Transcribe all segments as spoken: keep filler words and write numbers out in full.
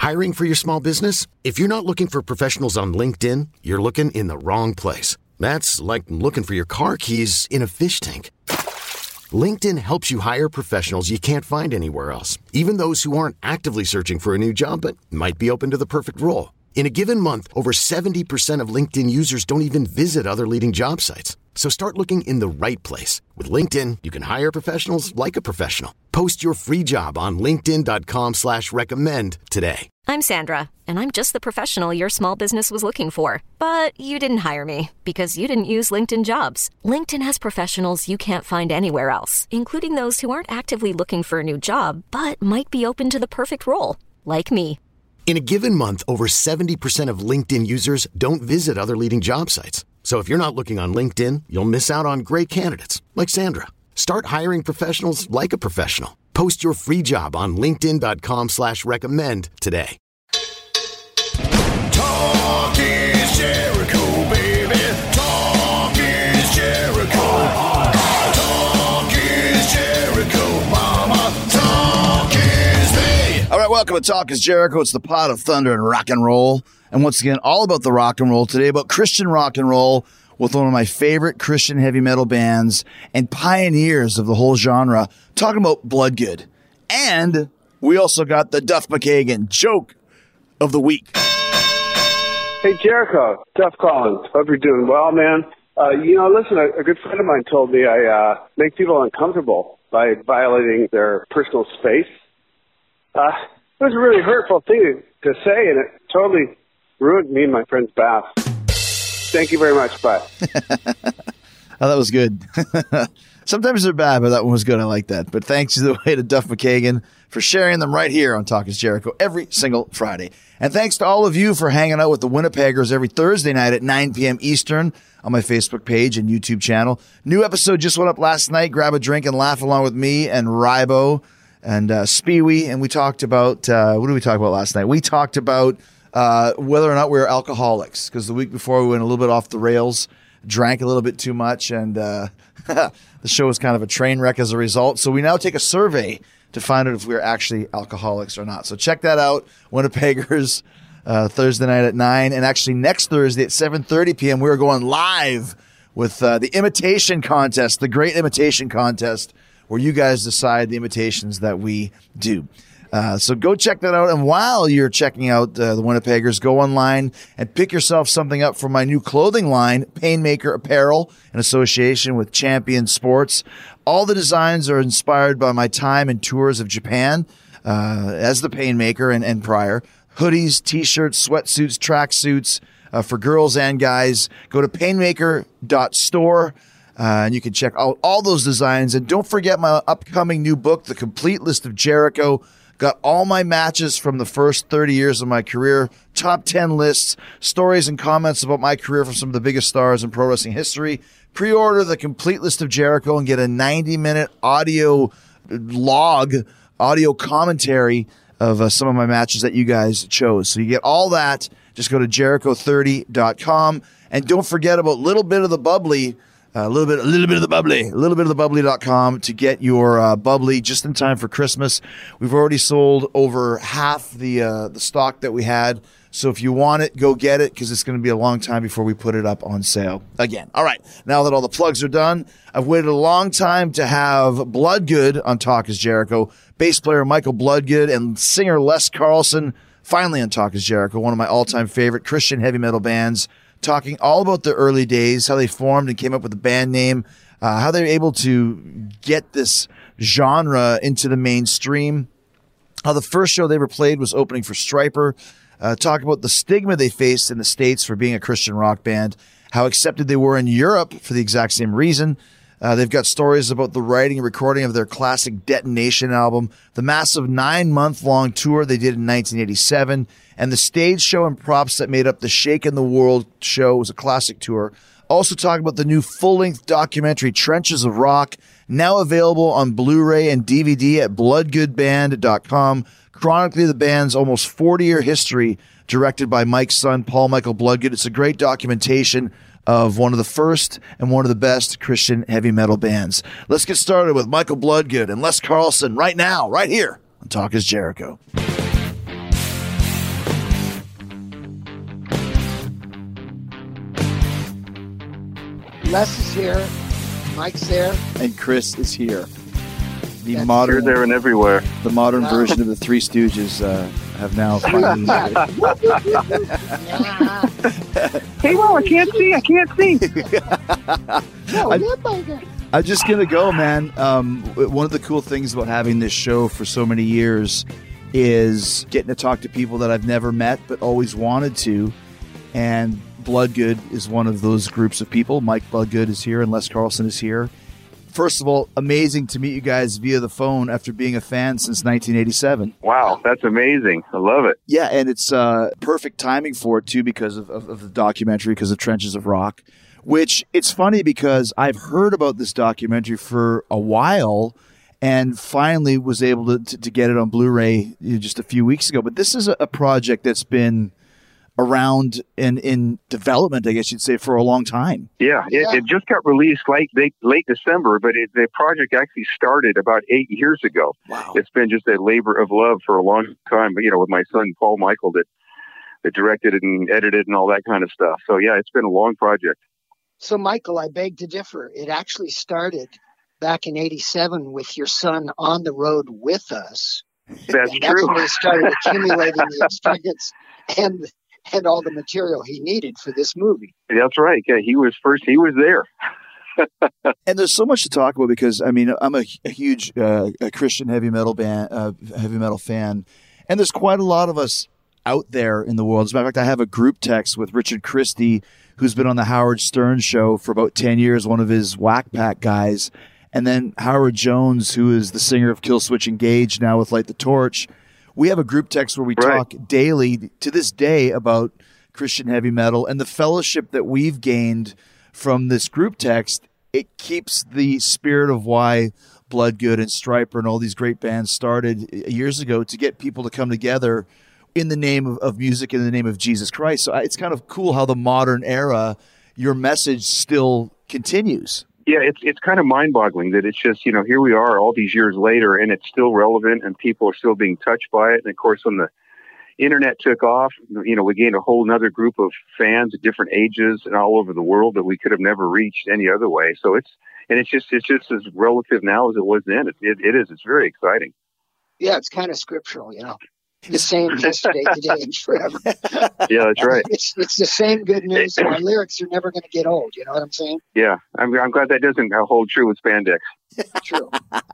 Hiring for your small business? If you're not looking for professionals on LinkedIn, you're looking in the wrong place. That's like looking for your car keys in a fish tank. LinkedIn helps you hire professionals you can't find anywhere else, even those who aren't actively searching for a new job but might be open to the perfect role. In a given month, over seventy percent of LinkedIn users don't even visit other leading job sites. So start looking in the right place. With LinkedIn, you can hire professionals like a professional. Post your free job on linkedin.com slash recommend today. I'm Sandra, and I'm just the professional your small business was looking for. But you didn't hire me because you didn't use LinkedIn Jobs. LinkedIn has professionals you can't find anywhere else, including those who aren't actively looking for a new job, but might be open to the perfect role, like me. In a given month, over seventy percent of LinkedIn users don't visit other leading job sites. So if you're not looking on LinkedIn, you'll miss out on great candidates like Sandra. Start hiring professionals like a professional. Post your free job on linkedin.com slash recommend today. Talk is Jericho, baby. Talk is Jericho. Talk is Jericho, mama. Talk is me. All right, welcome to Talk is Jericho. It's the pot of thunder and rock and roll. And once again, all about the rock and roll today, about Christian rock and roll with one of my favorite Christian heavy metal bands and pioneers of the whole genre, talking about Bloodgood. And we also got the Duff McKagan joke of the week. Hey, Jericho, Duff Collins. Hope you're doing well, man. Uh, you know, listen, a, a good friend of mine told me I uh, make people uncomfortable by violating their personal space. Uh, it was a really hurtful thing to say, and it totally ruined me and my friend's bath. Thank you very much. Bye. Oh, that was good. Sometimes they're bad, but that one was good. I like that. But thanks to the way to Duff McKagan for sharing them right here on Talk is Jericho every single Friday. And thanks to all of you for hanging out with the Winnipeggers every Thursday night at nine p.m. Eastern on my Facebook page and YouTube channel. New episode just went up last night. Grab a drink and laugh along with me and Rybo and uh, Speewee. And we talked about, uh, what did we talk about last night? We talked about uh, whether or not we were alcoholics, because the week before we went a little bit off the rails, drank a little bit too much, and uh, the show was kind of a train wreck as a result. So we now take a survey to find out if we're actually alcoholics or not. So check that out, Winnipeggers, uh, Thursday night at nine. And actually next Thursday at seven thirty p.m., we're going live with uh, the imitation contest, the Great Imitation Contest, where you guys decide the imitations that we do. Uh, so go check that out. And while you're checking out uh, the Winnipeggers, go online and pick yourself something up from my new clothing line, Painmaker Apparel, in association with Champion Sports. All the designs are inspired by my time and tours of Japan uh, as the Painmaker and, and prior. Hoodies, T-shirts, sweatsuits, tracksuits uh, for girls and guys. Go to painmaker dot store. Uh, and you can check out all those designs. And don't forget my upcoming new book, The Complete List of Jericho. Got all my matches from the first thirty years of my career, top ten lists, stories and comments about my career from some of the biggest stars in pro wrestling history. Pre-order The Complete List of Jericho and get a ninety-minute audio log, audio commentary of uh, some of my matches that you guys chose. So you get all that. Just go to jericho thirty dot com. And don't forget about a little bit of the bubbly, a little bit, a little bit of the bubbly, a little bit of the bubbly dot com to get your uh, bubbly just in time for Christmas. We've already sold over half the uh, the stock that we had. So if you want it, go get it, because it's going to be a long time before we put it up on sale again. All right. Now that all the plugs are done, I've waited a long time to have Bloodgood on Talk is Jericho. Bass player Michael Bloodgood and singer Les Carlson finally on Talk is Jericho, one of my all-time favorite Christian heavy metal bands, talking all about their early days, how they formed and came up with the band name, uh, how they were able to get this genre into the mainstream, how the first show they ever played was opening for Stryper, uh, talk about the stigma they faced in the States for being a Christian rock band, how accepted they were in Europe for the exact same reason. Uh, they've got stories about the writing and recording of their classic Detonation album, the massive nine-month-long tour they did in nineteen eighty-seven, and the stage show and props that made up the Shakin' the World show. It was a classic tour. Also talking about the new full-length documentary Trenches of Rock, now available on Blu-ray and D V D at bloodgood band dot com, chronicling the band's almost forty-year history, directed by Mike's son, Paul Michael Bloodgood. It's a great documentation of one of the first and one of the best Christian heavy metal bands. Let's get started with Michael Bloodgood and Les Carlson right now, right here on Talk is Jericho. Les is here. Mike's there. And Chris is here. The That's modern, You're there and everywhere. the modern version of the Three Stooges uh, have now finally. Hey, well, I can't see. I can't see. No, I- that bugger. I'm just gonna go, man. Um, one of the cool things about having this show for so many years is getting to talk to people that I've never met but always wanted to, and Bloodgood is one of those groups of people. Mike Bloodgood is here, and Les Carlson is here. First of all, amazing to meet you guys via the phone after being a fan since nineteen eighty-seven. Wow, that's amazing. I love it. Yeah, and it's uh, perfect timing for it, too, because of, of, of the documentary, because of Trenches of Rock, which it's funny because I've heard about this documentary for a while and finally was able to, to, to get it on Blu-ray just a few weeks ago. But this is a, a project that's been around and in development, I guess you'd say, for a long time. Yeah, it, Yeah. it just got released late late, late December, but it, the project actually started about eight years ago. Wow. It's been just a labor of love for a long time. But you know, with my son Paul Michael that that directed it and edited and all that kind of stuff. So yeah, it's been a long project. So, Michael, I beg to differ. It actually started back in eighty-seven with your son on the road with us. That's And that's true. when he started accumulating the experience and and all the material he needed for this movie. That's right. Yeah, he was first. He was there. And there's so much to talk about because, I mean, I'm a, a huge uh, a Christian heavy metal band, uh, heavy metal fan, and there's quite a lot of us out there in the world. As a matter of fact, I have a group text with Richard Christie, who's been on the Howard Stern show for about ten years, one of his Whack Pack guys, and then Howard Jones, who is the singer of Killswitch Engage, now with Light the Torch. We have a group text where we Right. talk daily to this day about Christian heavy metal and the fellowship that we've gained from this group text. It keeps the spirit of why Bloodgood and Stryper and all these great bands started years ago to get people to come together in the name of, of music, in the name of Jesus Christ. So it's kind of cool how the modern era, your message still continues. Yeah, it's it's kind of mind-boggling that it's just, you know, here we are all these years later and it's still relevant and people are still being touched by it. And of course, when the internet took off, you know, we gained a whole nother group of fans at different ages and all over the world that we could have never reached any other way. So it's, and it's just, it's just as relative now as it was then. It, it, it is. It's very exciting. Yeah, it's kind of scriptural, you know. The same yesterday, today, and forever. Yeah, that's right. It's it's the same good news. So our lyrics are never going to get old. You know what I'm saying? Yeah, I'm, I'm glad that doesn't hold true with spandex. True.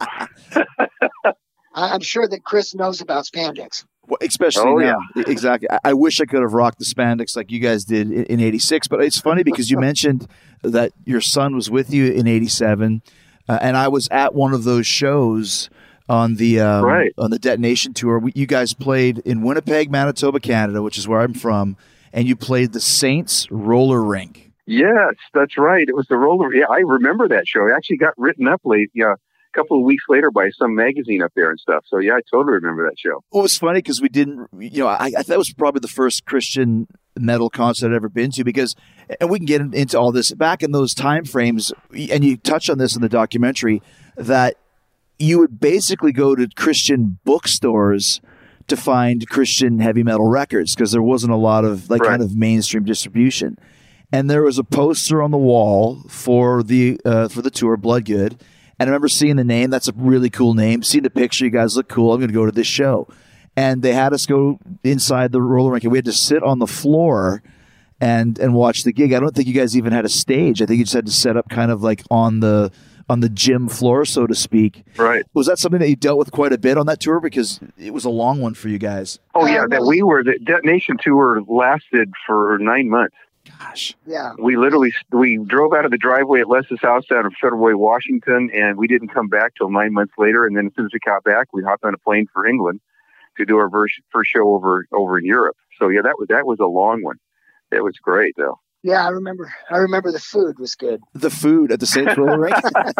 I- I'm sure that Chris knows about spandex. Well, especially Oh, now. Exactly. I, I wish I could have rocked the spandex like you guys did in, in eighty-six, but it's funny because you mentioned that your son was with you in eighty-seven, uh, and I was at one of those shows on the um, Right. on the Detonation tour. We, you guys played in Winnipeg, Manitoba, Canada, which is where I'm from, and you played the Saints roller rink. Yes, that's right. It was the roller. Yeah, I remember that show. It actually got written up late, yeah, a couple of weeks later by some magazine up there and stuff. So yeah, I totally remember that show. Well, it was funny because we didn't, you know, I, I thought it was probably the first Christian metal concert I'd ever been to because, and we can get into all this, back in those time frames, and you touch on this in the documentary, that you would basically go to Christian bookstores to find Christian heavy metal records because there wasn't a lot of like Right. kind of mainstream distribution. And there was a poster on the wall for the uh, for the tour, Bloodgood. And I remember seeing the name. That's a really cool name. Seeing the picture, you guys look cool. I'm going to go to this show. And they had us go inside the roller rink, and we had to sit on the floor and and watch the gig. I don't think you guys even had a stage. I think you just had to set up kind of like on the on the gym floor, so to speak. Right. Was that something that you dealt with quite a bit on that tour? Because it was a long one for you guys. Oh yeah, Uh, that well- we were the Detonation tour lasted for nine months. Gosh. Yeah. We literally we drove out of the driveway at Les's house down in Federal Way, Washington, and we didn't come back till nine months later. And then as soon as we got back, we hopped on a plane for England to do our first first show over over in Europe. So yeah, that was that was a long one. It was great though. Yeah, I remember. I remember the food was good. The food at the Saints roller rink?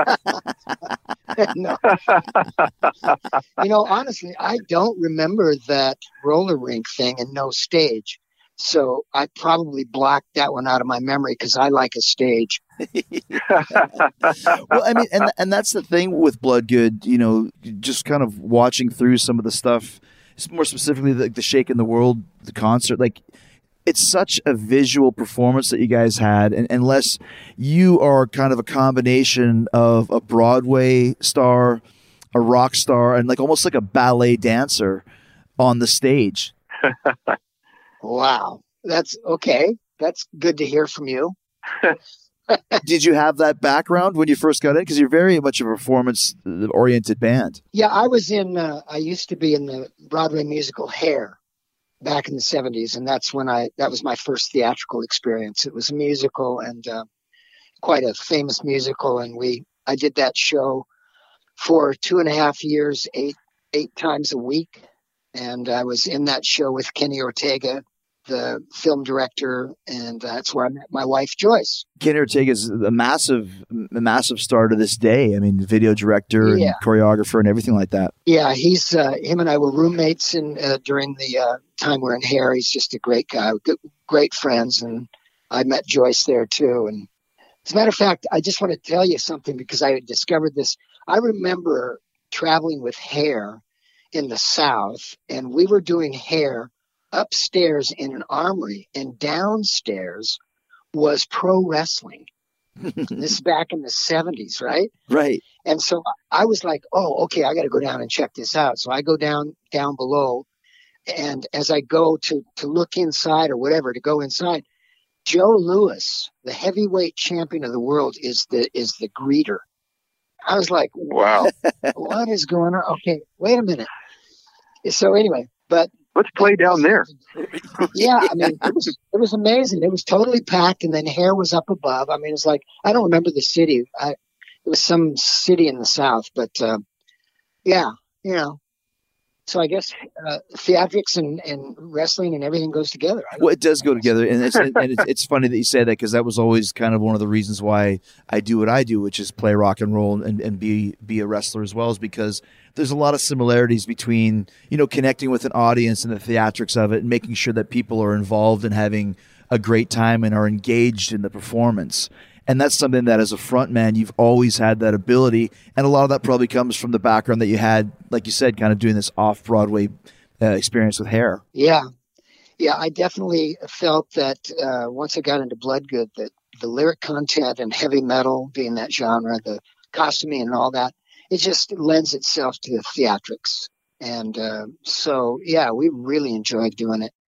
No. You know, honestly, I don't remember that roller rink thing and no stage. So I probably blocked that one out of my memory because I like a stage. Well, I mean, and and that's the thing with Bloodgood, you know, just kind of watching through some of the stuff, more specifically the, the Shaking the World, the concert, like it's such a visual performance that you guys had, and unless you are kind of a combination of a Broadway star, a rock star, and like almost like a ballet dancer on the stage. Wow. That's okay. That's good to hear from you. Did you have that background when you first got in? Because you're very much a performance-oriented band. Yeah, I was in, uh, I used to be in the Broadway musical Hair back in the seventies. And that's when I, that was my first theatrical experience. It was a musical and uh, quite a famous musical. And we, I did that show for two and a half years, eight, eight times a week. And I was in that show with Kenny Ortega, the film director, and that's where I met my wife, Joyce. Kenny Ortega is a massive, a massive star to this day. I mean, video director Yeah. and choreographer and everything like that. Yeah, he's uh, him and I were roommates in uh, during the uh, time we're in Hair. He's just a great guy, good, great friends, and I met Joyce there too. And as a matter of fact, I just want to tell you something because I had discovered this. I remember traveling with Hair in the South, and we were doing Hair upstairs in an armory, and downstairs was pro wrestling. This is back in the seventies, right? Right. And so I was like, oh, okay, I got to go down and check this out. So I go down down below, and as I go to to look inside or whatever, to go inside, Joe Louis, the heavyweight champion of the world, is the is the greeter. I was like, Wow. what is going on? Okay, wait a minute. So anyway, but Let's play down there. yeah, I mean, it was it was amazing. It was totally packed, and then Hair was up above. I mean, it's like I don't remember the city. I, it was some city in the South, but uh, yeah, you know. So I guess uh, theatrics and, and wrestling and everything goes together. I don't- Well, it does go together, and it's and it's, it's funny that you say that because that was always kind of one of the reasons why I do what I do, which is play rock and roll and, and be be a wrestler as well, is because there's a lot of similarities between, you know, connecting with an audience and the theatrics of it, and making sure that people are involved and having a great time and are engaged in the performance. And that's something that as a frontman, you've always had that ability. And a lot of that probably comes from the background that you had, like you said, kind of doing this off-Broadway uh, experience with Hair. Yeah, yeah, I definitely felt that uh, once I got into Bloodgood, that the lyric content and heavy metal being that genre, the costuming and all that, it just lends itself to the theatrics. And uh, so, yeah, we really enjoyed doing it.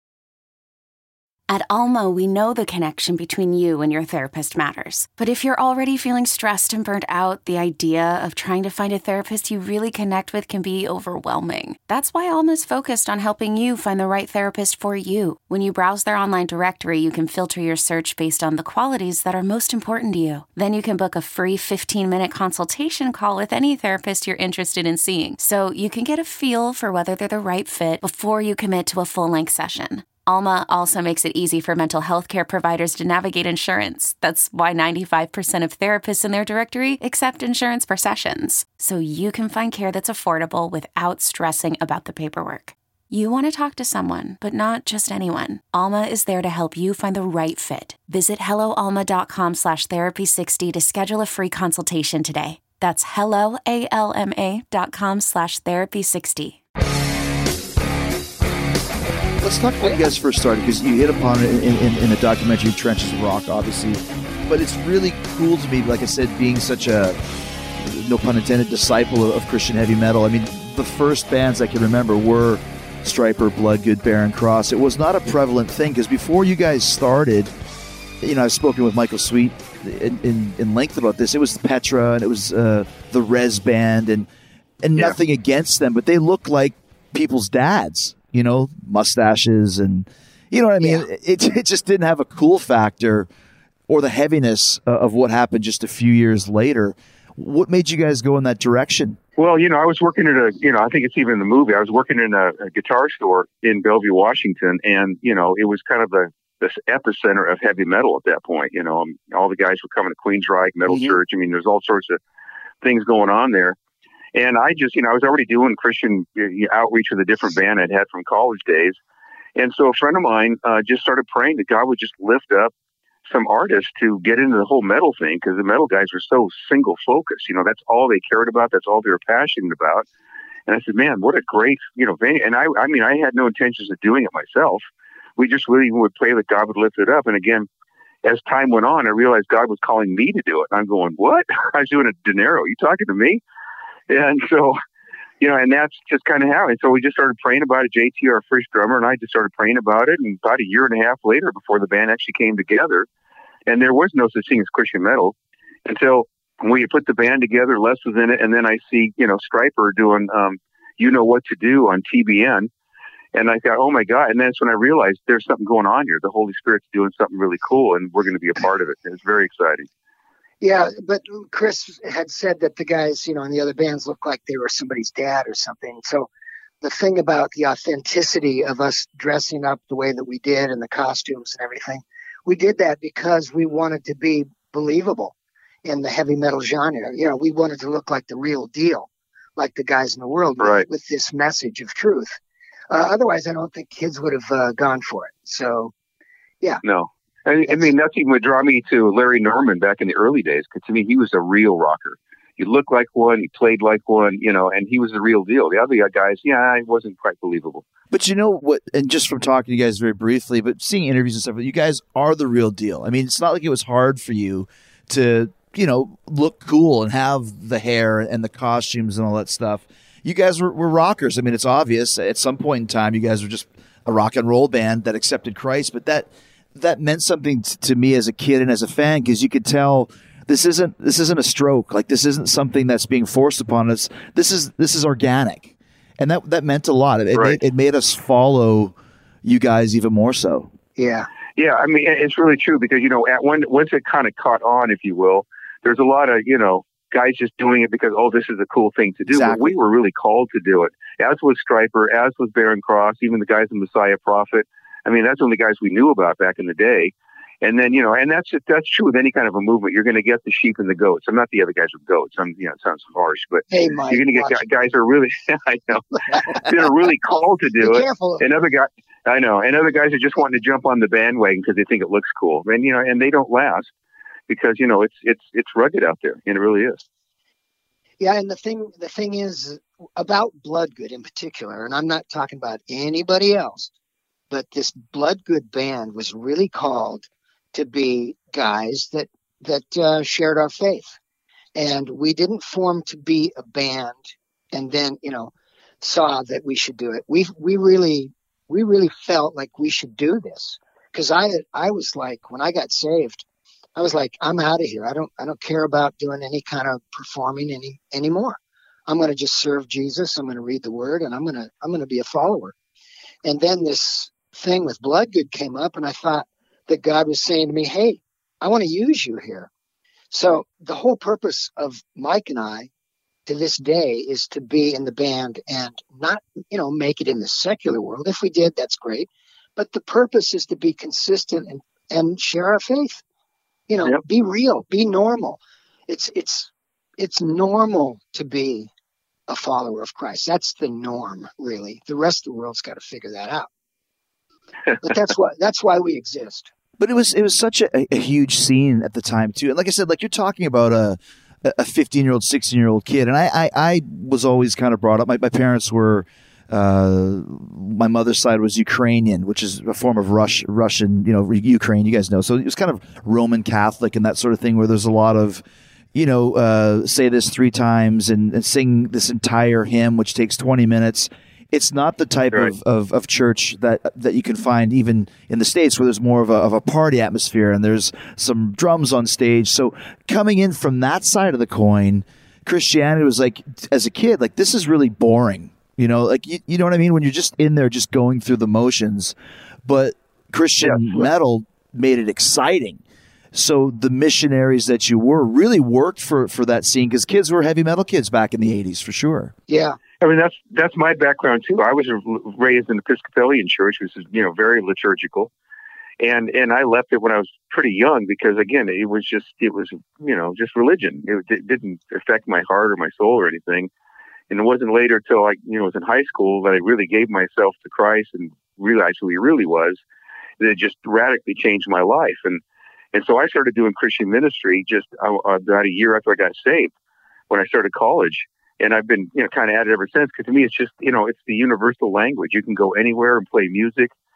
At Alma, we know the connection between you and your therapist matters. But if you're already feeling stressed and burnt out, the idea of trying to find a therapist you really connect with can be overwhelming. That's why Alma's focused on helping you find the right therapist for you. When you browse their online directory, you can filter your search based on the qualities that are most important to you. Then you can book a free fifteen-minute consultation call with any therapist you're interested in seeing, so you can get a feel for whether they're the right fit before you commit to a full-length session. Alma also makes it easy for mental health care providers to navigate insurance. That's why ninety-five percent of therapists in their directory accept insurance for sessions, so you can find care that's affordable without stressing about the paperwork. You want to talk to someone, but not just anyone. Alma is there to help you find the right fit. Visit helloalma.com slash therapy60 to schedule a free consultation today. That's helloalma dot com slash therapy60. Let's talk about you guys first started, because you hit upon it in, in, in the documentary Trenches of Rock, obviously. But it's really cool to me, like I said, being such a, no pun intended, disciple of, of Christian heavy metal. I mean, the first bands I can remember were Stryper, Bloodgood, Barren Cross. It was not a prevalent thing, because before you guys started, you know, I've spoken with Michael Sweet in, in, in length about this. It was Petra, and it was uh, the Rez Band, and, and Yeah. nothing against them, but they look like people's dads. You know, mustaches and, you know what I mean? Yeah. It, it just didn't have a cool factor or the heaviness uh, of what happened just a few years later. What made you guys go in that direction? Well, you know, I was working at a, you know, I think it's even in the movie. I was working in a, a guitar store in Bellevue, Washington, and you know, it was kind of the this epicenter of heavy metal at that point. You know, um, all the guys were coming to Queensryche, Metal Mhm. Church. I mean, there's all sorts of things going on there. And I just, you know, I was already doing Christian uh, outreach with a different band I'd had from college days. And so a friend of mine uh, just started praying that God would just lift up some artists to get into the whole metal thing, because the metal guys were so single focused. You know, that's all they cared about. That's all they were passionate about. And I said, man, what a great, you know, venue. And I, I mean, I had no intentions of doing it myself. we just really would pray that God would lift it up. And again, as time went on, I realized God was calling me to do it. I'm going, what? I was doing a dinero. You talking to me? And so, you know, and that's just kind of how. And so we just started praying about it. J T, our first drummer, and I just started praying about it. And about a year and a half later, before the band actually came together, and there was no such thing as Christian metal until we put the band together. Les was in it, and then I see, you know, Stryper doing um, "You Know What to Do" on T B N, and I thought, oh my God! And that's when I realized there's something going on here. The Holy Spirit's doing something really cool, and we're going to be a part of it. It's very exciting. Yeah, but Chris had said that the guys, you know, in the other bands looked like they were somebody's dad or something. So the thing about the authenticity of us dressing up the way that we did and the costumes and everything, we did that because we wanted to be believable in the heavy metal genre. You know, we wanted to look like the real deal, like the guys in the world, right, with, with this message of truth. Uh, otherwise, I don't think kids would have uh, gone for it. So, yeah. No. I, I mean, nothing would draw me to Larry Norman back in the early days, because to me, he was a real rocker. He looked like one, he played like one, you know, and he was the real deal. The other guys, yeah, it wasn't quite believable. But you know what, and just from talking to you guys very briefly, but seeing interviews and stuff, you guys are the real deal. I mean, it's not like it was hard for you to, you know, look cool and have the hair and the costumes and all that stuff. You guys were, were rockers. I mean, it's obvious. At some point in time, you guys were just a rock and roll band that accepted Christ, but that that meant something t- to me as a kid and as a fan, because you could tell this isn't this isn't a stroke. Like, this isn't something that's being forced upon us. This is this is organic, and that that meant a lot. It, right. it, made, it made us follow you guys even more so. Yeah, yeah. I mean, it's really true, because you know, at when once it kind of caught on, if you will, there's a lot of, you know, guys just doing it because, oh, this is a cool thing to do. Exactly. But we were really called to do it, as was Stryper, as was Barren Cross, even the guys in Messiah Prophet. I mean, that's the only guys we knew about back in the day. And then, you know, and that's that's true with any kind of a movement. You're going to get the sheep and the goats. I'm not the other guys with goats. I'm, you know, it sounds harsh, but hey, Mike, you're going to get guys, guys who are really, I know, they're really called to do Be it. careful. And other guys, I know, and other guys are just wanting to jump on the bandwagon because they think it looks cool. And, you know, and they don't last, because, you know, it's it's it's rugged out there, and it really is. Yeah, and the thing the thing is about Bloodgood in particular, and I'm not talking about anybody else, but this Bloodgood band was really called to be guys that that uh, shared our faith, and we didn't form to be a band and then, you know, saw that we should do it. We we really we really felt like we should do this, because I I was like, when I got saved, I was like, I'm out of here. I don't I don't care about doing any kind of performing any anymore. I'm going to just serve Jesus. I'm going to read the word, and I'm going to I'm going to be a follower. And then this thing with Bloodgood came up, and I thought that God was saying to me, hey, I want to use you here. So the whole purpose of Mike and I to this day is to be in the band and not, you know, make it in the secular world. If we did, that's great. But the purpose is to be consistent and, and share our faith. You know, yep. Be real, be normal. It's it's it's normal to be a follower of Christ. That's the norm, really. The rest of the world's got to figure that out. But that's why that's why we exist. But it was it was such a, a huge scene at the time too. And like I said, like you're talking about a a fifteen year old, sixteen year old kid, and I, I I was always kind of brought up. My my parents were. Uh, my mother's side was Ukrainian, which is a form of Rush, Russian, you know, Ukraine, you guys know. So it was kind of Roman Catholic and that sort of thing, where there's a lot of, you know, uh, say this three times and, and sing this entire hymn, which takes twenty minutes. It's not the type right. of, of, of church that that you can find even in the States, where there's more of a, of a party atmosphere and there's some drums on stage. So coming in from that side of the coin, Christianity was like, as a kid, like, this is really boring. You know, like, you, you know what I mean? When you're just in there just going through the motions. But Christian yeah, sure. metal made it exciting. So the missionaries that you were really worked for, for that scene, because kids were heavy metal kids back in the eighties, for sure. Yeah. I mean, that's that's my background, too. I was raised in the Episcopalian church, which is, you know, very liturgical. And and I left it when I was pretty young because, again, it was just, it was, you know, just religion. It, it didn't affect my heart or my soul or anything. And it wasn't later till I, you know, was in high school that I really gave myself to Christ and realized who he really was. That it just radically changed my life. And and so I started doing Christian ministry just uh, about a year after I got saved, when I started college. And I've been, you know, kind of at it ever since. Because to me, it's just, you know, it's the universal language. You can go anywhere and play music.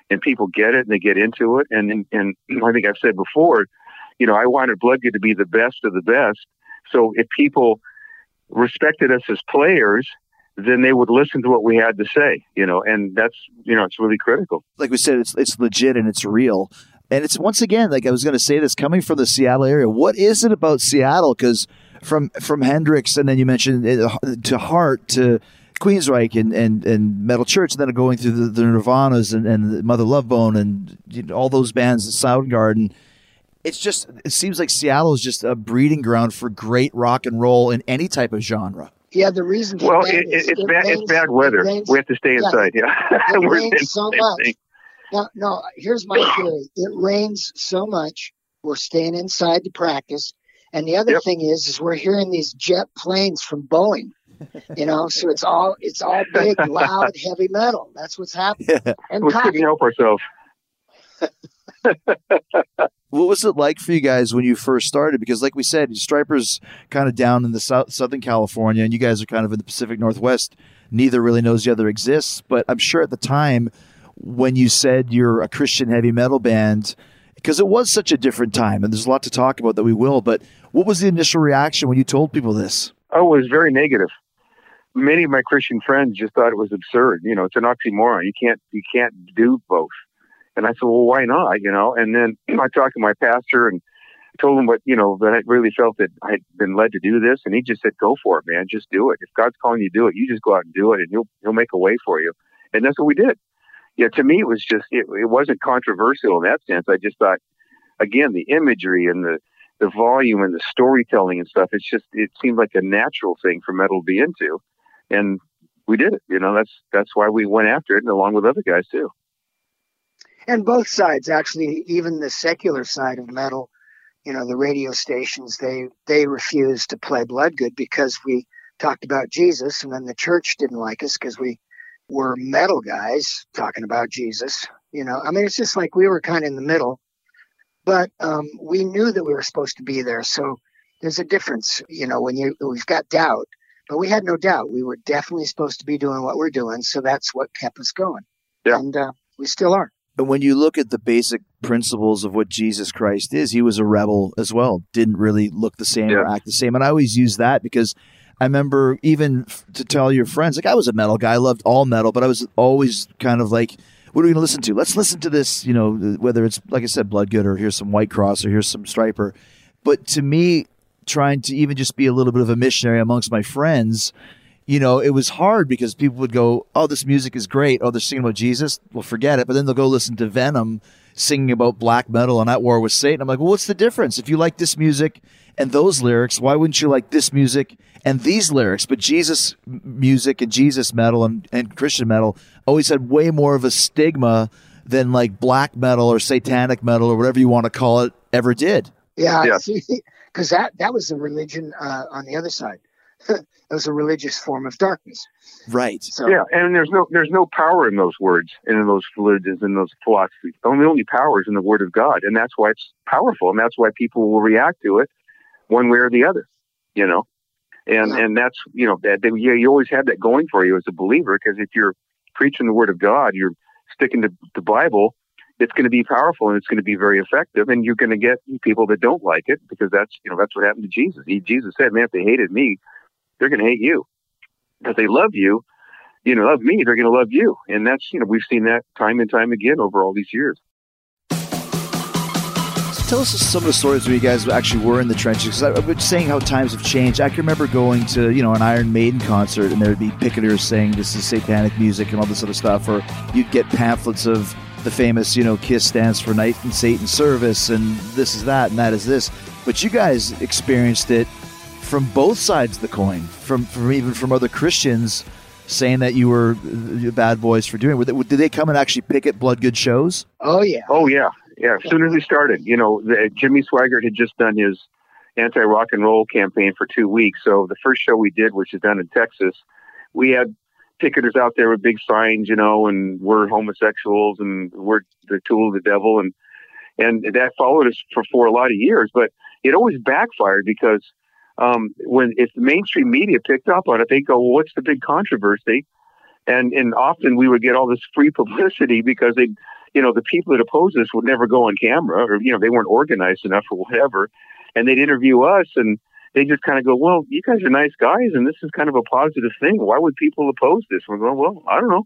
and people get it and they get into it. And, and, and I think I've said before, you know, I wanted Bloodgood to be the best of the best. So if people respected us as players, then they would listen to what we had to say, you know, and that's, you know, it's really critical. Like we said, it's it's legit and it's real. And it's, once again, like I was going to say this, coming from the Seattle area, what is it about Seattle? Because from from Hendrix, and then you mentioned it, to Heart, to Queensryche and, and, and Metal Church, and then going through the, the Nirvanas and, and Mother Love Bone and you know, all those bands, Soundgarden. It's just, it seems like Seattle is just a breeding ground for great rock and roll in any type of genre. Yeah, the reason for well, that it, is it's it bad. rains, It's bad weather. Rains, we have to stay inside. Yeah, it We're rains in so the same much. thing. No, no. Here's my theory: it rains so much, we're staying inside to practice. And the other Yep. thing is, is we're hearing these jet planes from Boeing. You know, so it's all it's all big, loud, heavy metal. That's what's happening. Yeah. And We cocky. couldn't help ourselves. What was it like for you guys when you first started? Because like we said, Stryper's kind of down in the south, Southern California, and you guys are kind of in the Pacific Northwest. Neither really knows the other exists. But I'm sure at the time when you said you're a Christian heavy metal band, because it was such a different time, and there's a lot to talk about that we will, but what was the initial reaction when you told people this? Oh, it was very negative. Many of my Christian friends just thought it was absurd. You know, it's an oxymoron. You can't, you can't do both. And I said, well, why not? You know, and then I talked to my pastor and told him what, you know, that I really felt that I had been led to do this. And he just said, go for it, man. Just do it. If God's calling you to do it, you just go out and do it, and he'll, he'll make a way for you. And that's what we did. Yeah. To me, it was just, it, it wasn't controversial in that sense. I just thought, again, the imagery and the, the volume and the storytelling and stuff, it's just, it seemed like a natural thing for metal to be into. And we did it. You know, that's, that's why we went after it, and along with other guys too. And both sides, actually, even the secular side of metal, you know, the radio stations, they they refused to play Bloodgood because we talked about Jesus, and then the church didn't like us because we were metal guys talking about Jesus. You know, I mean, it's just like we were kind of in the middle, but um, we knew that we were supposed to be there. So there's a difference, you know, when you we've got doubt, but we had no doubt. We were definitely supposed to be doing what we're doing, so that's what kept us going. Yeah. And uh, we still are. And when you look at the basic principles of what Jesus Christ is, he was a rebel as well. Didn't really look the same Yeah. or act the same. And I always use that because I remember even f- to tell your friends, like I was a metal guy. I loved all metal, but I was always kind of like, what are we going to listen to? Let's listen to this, you know, whether it's, like I said, Bloodgood or here's some White Cross or here's some Stryper. But to me, trying to even just be a little bit of a missionary amongst my friends, you know, it was hard because people would go, oh, this music is great. Oh, they're singing about Jesus. Well, forget it. But then they'll go listen to Venom singing about black metal and at war with Satan. I'm like, well, what's the difference? If you like this music and those lyrics, why wouldn't you like this music and these lyrics? But Jesus music and Jesus metal and, and Christian metal always had way more of a stigma than like black metal or satanic metal or whatever you want to call it ever did. Yeah, Yeah. because that, that was a religion uh, on the other side. It was a religious form of darkness. Right. So, Yeah, and there's no there's no power in those words and in those religions and those philosophies. The only, only power is in the Word of God, and that's why it's powerful, and that's why people will react to it one way or the other. You know, and Yeah. and that's you know that, that yeah, you always have that going for you as a believer, because if you're preaching the Word of God, you're sticking to the Bible, it's going to be powerful and it's going to be very effective, and you're going to get people that don't like it, because that's you know that's what happened to Jesus. He, Jesus said, "Man, if they hated me, they're going to hate you. If they love you, you know, love me, they're going to love you." And that's, you know, we've seen that time and time again over all these years. So tell us some of the stories where you guys actually were in the trenches. Because I've been saying how times have changed. I can remember going to, you know, an Iron Maiden concert, and there would be picketers saying this is satanic music and all this other stuff. Or you'd get pamphlets of the famous, you know, KISS stands for Night in Satan's Service, and this is that, and that is this. But you guys experienced it from both sides of the coin, from, from even from other Christians saying that you were uh, bad boys for doing it. Did they come and actually picket Bloodgood shows? oh yeah, Oh, yeah. Yeah. As soon as we started, you know, the, Jimmy Swaggart had just done his anti-rock and roll campaign for two weeks. So the first show we did, which is down in Texas, we had picketers out there with big signs, you know, and we're homosexuals and we're the tool of the devil. And, and that followed us for, for a lot of years, but it always backfired because Um, when if the mainstream media picked up on it, they go, well, what's the big controversy? And and often we would get all this free publicity because they, you know, the people that oppose us would never go on camera, or, you know, they weren't organized enough or whatever. And they'd interview us, and they just kind of go, well, you guys are nice guys, and this is kind of a positive thing. Why would people oppose this? We're going, well, I don't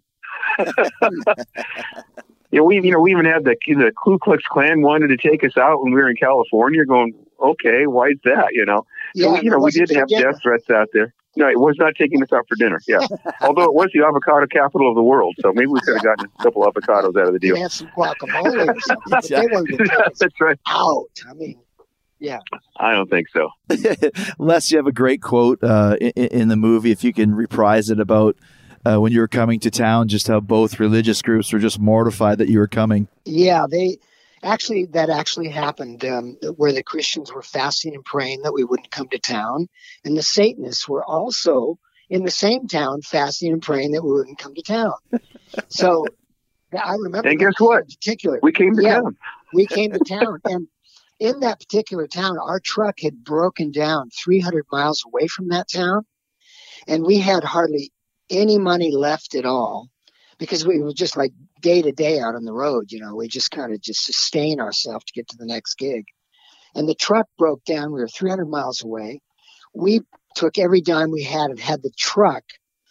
know. You know, we you know we even had the the Ku Klux Klan wanted to take us out when we were in California. Going, okay, why is that? You know, Yeah, so we, you know, we did have dinner. death threats out there. No, it was not taking us out for dinner. Yeah, although it was the avocado capital of the world, so maybe we could have gotten a couple avocados out of the deal. They had some guacamole or something, but they wanted to take us That's right. out. I mean, yeah. I don't think so. Les, you have a great quote uh, in, in the movie, if you can reprise it, about uh, when you were coming to town, just how both religious groups were just mortified that you were coming. Yeah, they actually, that actually happened um, where the Christians were fasting and praying that we wouldn't come to town. And the Satanists were also in the same town fasting and praying that we wouldn't come to town. So I remember. And guess that what? in particular, We came to yeah, town. we came to town. And in that particular town, our truck had broken down three hundred miles away from that town. And we had hardly any money left at all, because we were just like day to day out on the road. You know, we just kind of just sustain ourselves to get to the next gig. And the truck broke down. We were three hundred miles away. We took every dime we had and had the truck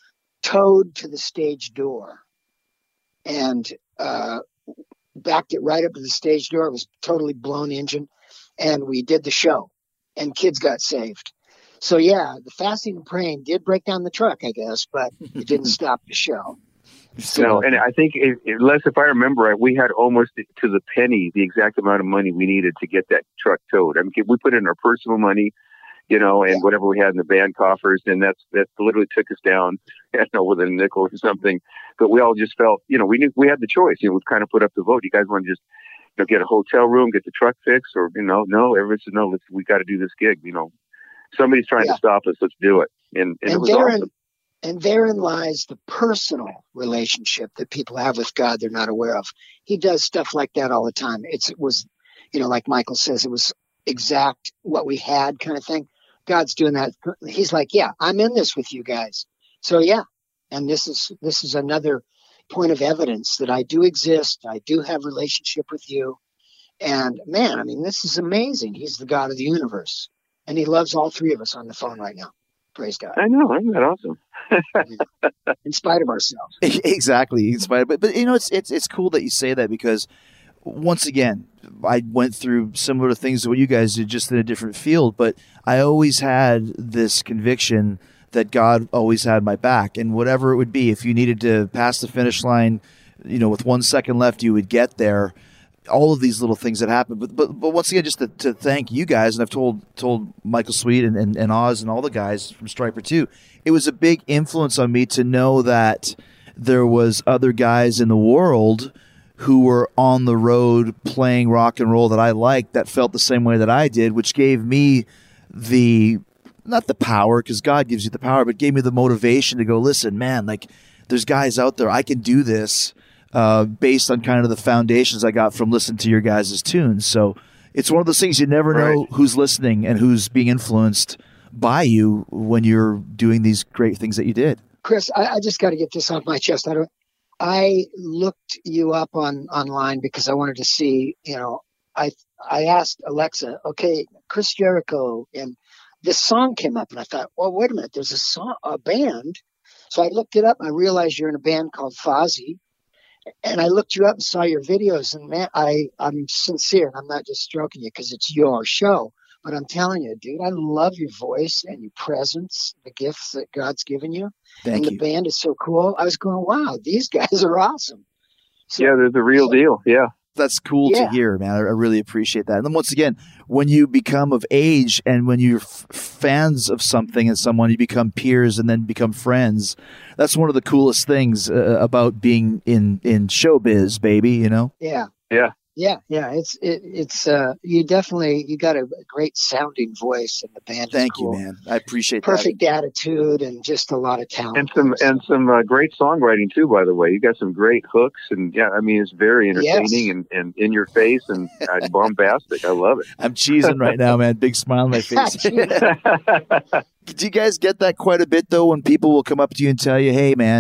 towed to the stage door and uh, backed it right up to the stage door. It was totally blown engine. And we did the show, and kids got saved. So, yeah, the fasting and praying did break down the truck, I guess, but it didn't stop the show. No, and I think, it, it, Les, if I remember right, we had almost to the penny the exact amount of money we needed to get that truck towed. I mean, we put in our personal money, you know, and Yeah. whatever we had in the band coffers, and that's that literally took us down, I don't know, with a nickel or something. But we all just felt, you know, we knew we had the choice. You know, we kind of put up the vote. You guys want to just, you know, get a hotel room, get the truck fixed, or, you know, no, everyone said, no, let's, we got to do this gig. You know, somebody's trying Yeah. to stop us. Let's do it. And, and, it And was therein, awesome. and therein lies the personal relationship that people have with God they're not aware of. He does stuff like that all the time. It's, it was, you know, like Michael says, it was exact what we had kind of thing. God's doing that. He's like, yeah, I'm in this with you guys. So yeah. And this is, this is another point of evidence that I do exist. I do have relationship with you. And man, I mean, this is amazing. He's the God of the universe, and he loves all three of us on the phone right now. Praise God. I know. Isn't that awesome? In spite of ourselves. Exactly. It's fine. But, but you know, it's, it's, it's cool that you say that, because once again, I went through similar things to what you guys did, just in a different field, but I always had this conviction that God always had my back, and whatever it would be, if you needed to pass the finish line, you know, with one second left, you would get there. All of these little things that happen. But but, but once again, just to, to thank you guys, and I've told told Michael Sweet and, and, and Oz and all the guys from Striper too, it was a big influence on me to know that there was other guys in the world who were on the road playing rock and roll that I liked, that felt the same way that I did, which gave me the, not the power, because God gives you the power, but gave me the motivation to go, listen, man, like, there's guys out there, I can do this, uh, based on kind of the foundations I got from listening to your guys' tunes. So it's one of those things, you never know Right. who's listening and who's being influenced by you when you're doing these great things that you did. Chris, I, I just got to get this off my chest. I don't. I looked you up on online because I wanted to see. You know, I I asked Alexa, okay, Chris Jericho, and this song came up, and I thought, well, wait a minute, there's a song, a band. So I looked it up, and I realized you're in a band called Fozzy. And I looked you up and saw your videos, and man, I I'm sincere, and I'm not just stroking you because it's your show. But I'm telling you, dude, I love your voice and your presence, the gifts that God's given you. Thank and you. the band is so cool. I was going, wow, these guys are awesome. So, Yeah, they're the real so- deal. Yeah. That's cool Yeah. to hear, man. I, I really appreciate that. And then once again, when you become of age and when you're f- fans of something and someone, you become peers and then become friends. That's one of the coolest things uh, about being in, in showbiz, baby, you know? Yeah. Yeah. Yeah, yeah, it's it, it's uh, you definitely you got a great sounding voice, and the band Thank is cool. you, man. I appreciate Perfect attitude and just a lot of talent. And some and some uh, great songwriting too, by the way. You got some great hooks, and yeah, I mean it's very entertaining Yes. and, and in your face and uh, bombastic. I love it. that. I'm cheesing right now, man. Big smile on my face. Do you guys get that quite a bit, though, when people will come up to you and tell you, hey, man,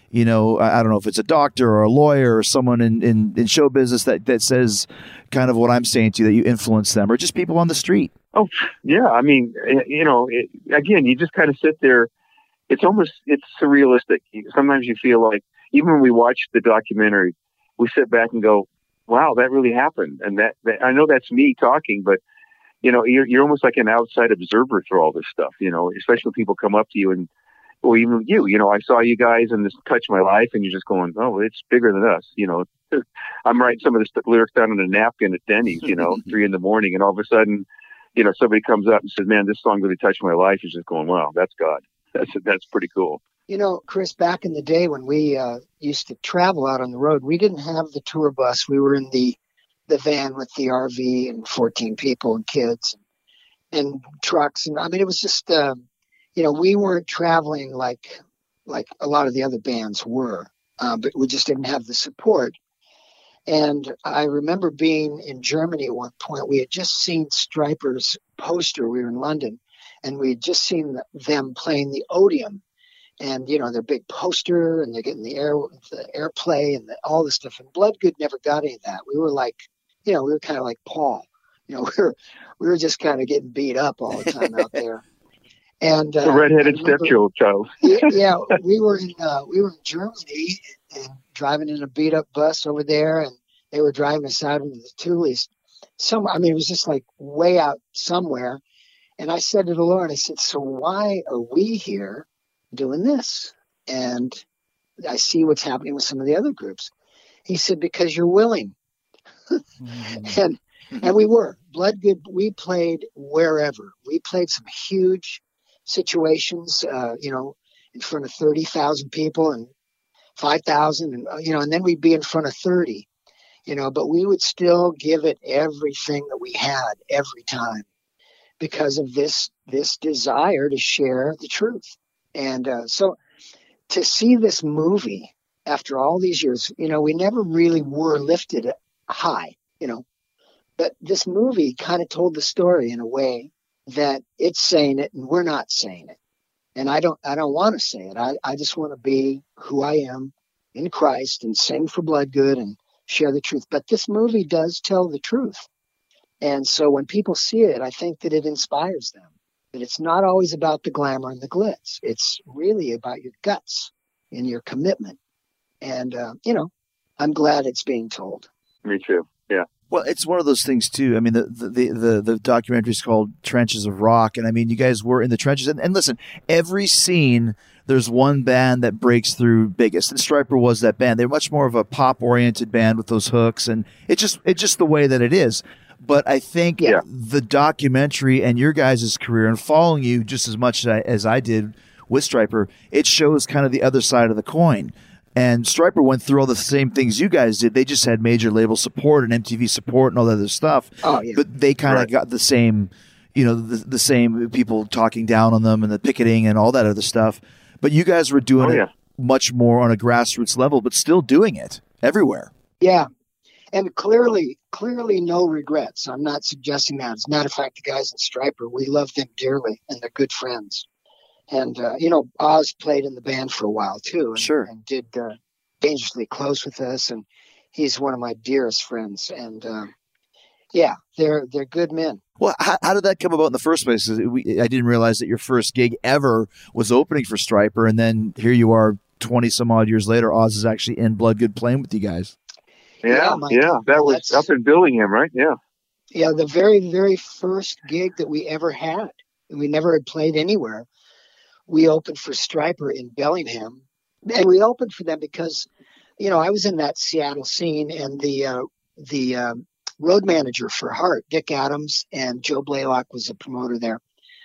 you know, I, I don't know if it's a doctor or a lawyer or someone in, in, in show business that, that says kind of what I'm saying to you, that you influence them, or just people on the street? Oh, yeah. I mean, you know, it, again, you just kind of sit there. It's almost, it's surrealistic. Sometimes you feel like, even when we watch the documentary, we sit back and go, wow, that really happened. And that, that I know that's me talking, but you know, you're, you're almost like an outside observer through all this stuff, you know, especially when people come up to you and, or even you, you know, I saw you guys and this touched my life, and you're just going, oh, it's bigger than us. You know, I'm writing some of the lyrics down on a napkin at Denny's, you know, three in the morning. And all of a sudden, you know, somebody comes up and says, man, this song really touched my life. You're just going, wow, that's God. That's, that's pretty cool. You know, Chris, back in the day when we uh, used to travel out on the road, we didn't have the tour bus. We were in the the van with the R V and fourteen people and kids and, and trucks. And I mean, it was just, uh, you know, we weren't traveling like like a lot of the other bands were, uh, but we just didn't have the support. And I remember being in Germany at one point. We had just seen Stryper's poster. We were in London, and we had just seen them playing the Odeon. And, you know, their big poster, and they're getting the air, the airplay and the, all this stuff. And Bloodgood never got any of that. We were like, you know, we were kind of like Paul. You know, we were we were just kind of getting beat up all the time out there. And uh, the redheaded stepchild child. Yeah, we were in uh, we were in Germany and driving in a beat up bus over there, and they were driving us out into the Tules. Some, I mean, it was just like way out somewhere. And I said to the Lord, I said, so why are we here doing this? And I see what's happening with some of the other groups. He said, because you're willing. mm-hmm. and and we were. Bloodgood, we played wherever. We played some huge situations, uh, you know, in front of thirty thousand people and five thousand, and you know, and then we'd be in front of thirty, you know, but we would still give it everything that we had every time because of this this desire to share the truth. And uh, so to see this movie after all these years, you know, we never really were lifted high, you know, but this movie kind of told the story in a way that it's saying it and we're not saying it. And I don't, I don't want to say it. I, I just want to be who I am in Christ and sing for Bloodgood and share the truth. But this movie does tell the truth. And so when people see it, I think that it inspires them. That it's not always about the glamour and the glitz. It's really about your guts and your commitment. And, uh, you know, I'm glad it's being told. Me too. Yeah. Well, it's one of those things too. I mean, the the the, the documentary is called Trenches of Rock. And I mean, you guys were in the trenches. And, and listen, every scene, there's one band that breaks through biggest. And Stryper was that band. They're much more of a pop-oriented band with those hooks. And it's just, it's just the way that it is. But I think yeah. the documentary and your guys' career and following you just as much as I, as I did with Stryper, it shows kind of the other side of the coin. And Stryper went through all the same things you guys did. They just had major label support and M T V support and all that other stuff. Oh, yeah. But they kind of right. got the same, you know, the, the same people talking down on them and the picketing and all that other stuff. But you guys were doing oh, yeah. it much more on a grassroots level, but still doing it everywhere. Yeah. And clearly, clearly no regrets. I'm not suggesting that. As a matter of fact, the guys in Stryper, we love them dearly, and they're good friends. And, uh, you know, Oz played in the band for a while, too. And, sure. And did uh, Dangerously Close with us, and he's one of my dearest friends. And, um, yeah, they're they're good men. Well, how, how did that come about in the first place? We, I didn't realize that your first gig ever was opening for Stryper, and then here you are twenty-some-odd years later, Oz is actually in Bloodgood playing with you guys. Yeah, yeah, yeah, that was That's, up in Billingham, right? Yeah. Yeah, the very, very first gig that we ever had, and we never had played anywhere, we opened for Stryper in Bellingham. And we opened for them because, you know, I was in that Seattle scene, and the uh, the uh, road manager for Heart, Dick Adams, and Joe Blaylock was a promoter there.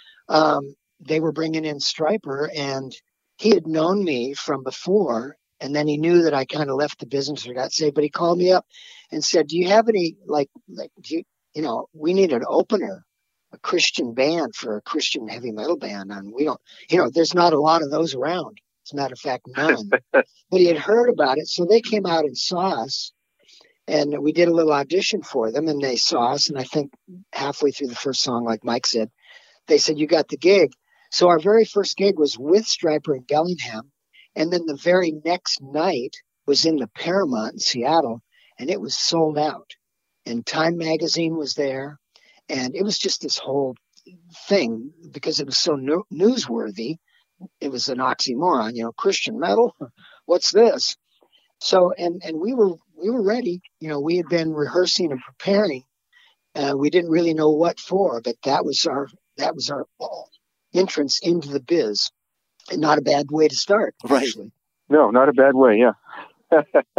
Um, they were bringing in Stryper, and he had known me from before. And then he knew that I kind of left the business or got saved, but he called me up and said, do you have any, like, like do you, you know, we need an opener, a Christian band for a Christian heavy metal band. And we don't, you know, there's not a lot of those around. As a matter of fact, none. But he had heard about it. So they came out and saw us, and we did a little audition for them, and they saw us. And I think halfway through the first song, like Mike said, they said, you got the gig. So our very first gig was with Stryper in Bellingham. And then the very next night was in the Paramount in Seattle, and it was sold out. And Time Magazine was there, and it was just this whole thing because it was so no- newsworthy. It was an oxymoron, you know, Christian metal. What's this? So, and and we were we were ready. You know, we had been rehearsing and preparing. Uh, we didn't really know what for, but that was our that was our entrance into the biz, and not a bad way to start. Right. Actually. No, not a bad way. Yeah.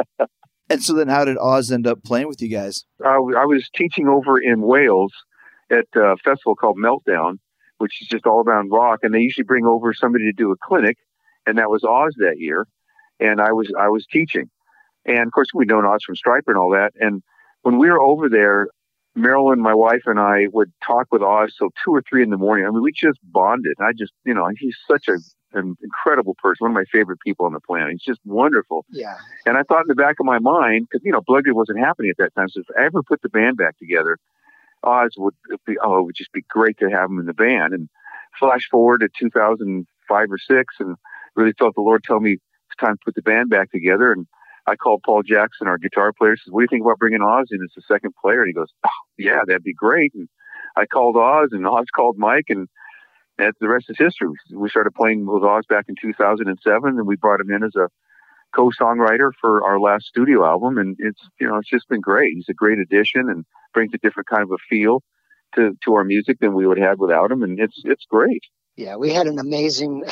And so then, how did Oz end up playing with you guys? I, I was teaching over in Wales at a festival called Meltdown, which is just all around rock, and they usually bring over somebody to do a clinic, and that was Oz that year, and I was I was teaching, and of course we'd known Oz from Stryper and all that, and when we were over there, Marilyn, my wife, and I would talk with Oz till two or three in the morning. I mean, we just bonded. I just, you know, he's such a an incredible person, one of my favorite people on the planet. He's just wonderful. Yeah. And I thought in the back of my mind, because, you know, Blood Good wasn't happening at that time, so if I ever put the band back together, Oz would be, oh, it would just be great to have him in the band. And flash forward to two thousand five or six, and really felt the Lord tell me it's time to put the band back together. And I called Paul Jackson, our guitar player, says, what do you think about bringing Oz in as the second player? And he goes, oh, yeah, that'd be great. And I called Oz, and Oz called Mike, and that's the rest is history. We started playing with Oz back in two thousand seven, and we brought him in as a co-songwriter for our last studio album. And it's, you know, it's just been great. He's a great addition and brings a different kind of a feel to, to our music than we would have had without him. And it's, it's great. Yeah. We had an amazing,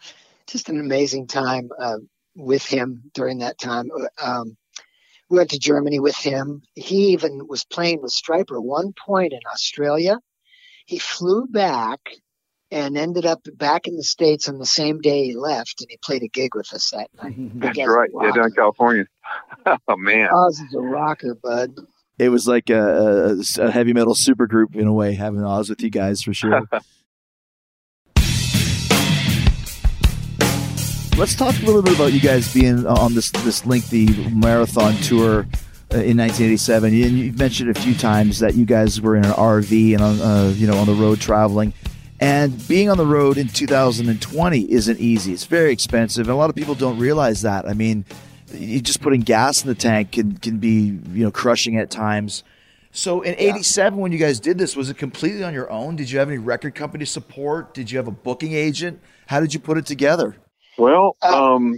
just an amazing time uh, with him during that time. Um, we went to Germany with him. He even was playing with Stryper at one point in Australia. He flew back and ended up back in the States on the same day he left, and he played a gig with us that night. That's right. Yeah, down in California. Oh, man. Oz is a rocker, bud. It was like a, a, a heavy metal supergroup in a way, having Oz with you guys for sure. Let's talk a little bit about you guys being on this this lengthy marathon tour in nineteen eighty-seven. And you've mentioned a few times that you guys were in an R V and on uh, you know on the road traveling. And being on the road in two thousand twenty isn't easy. It's very expensive, and a lot of people don't realize that. I mean, you just putting gas in the tank can can be, you know, crushing at times. So in eighty-seven, when you guys did this, was it completely on your own? Did you have any record company support? Did you have a booking agent? How did you put it together? Well, um,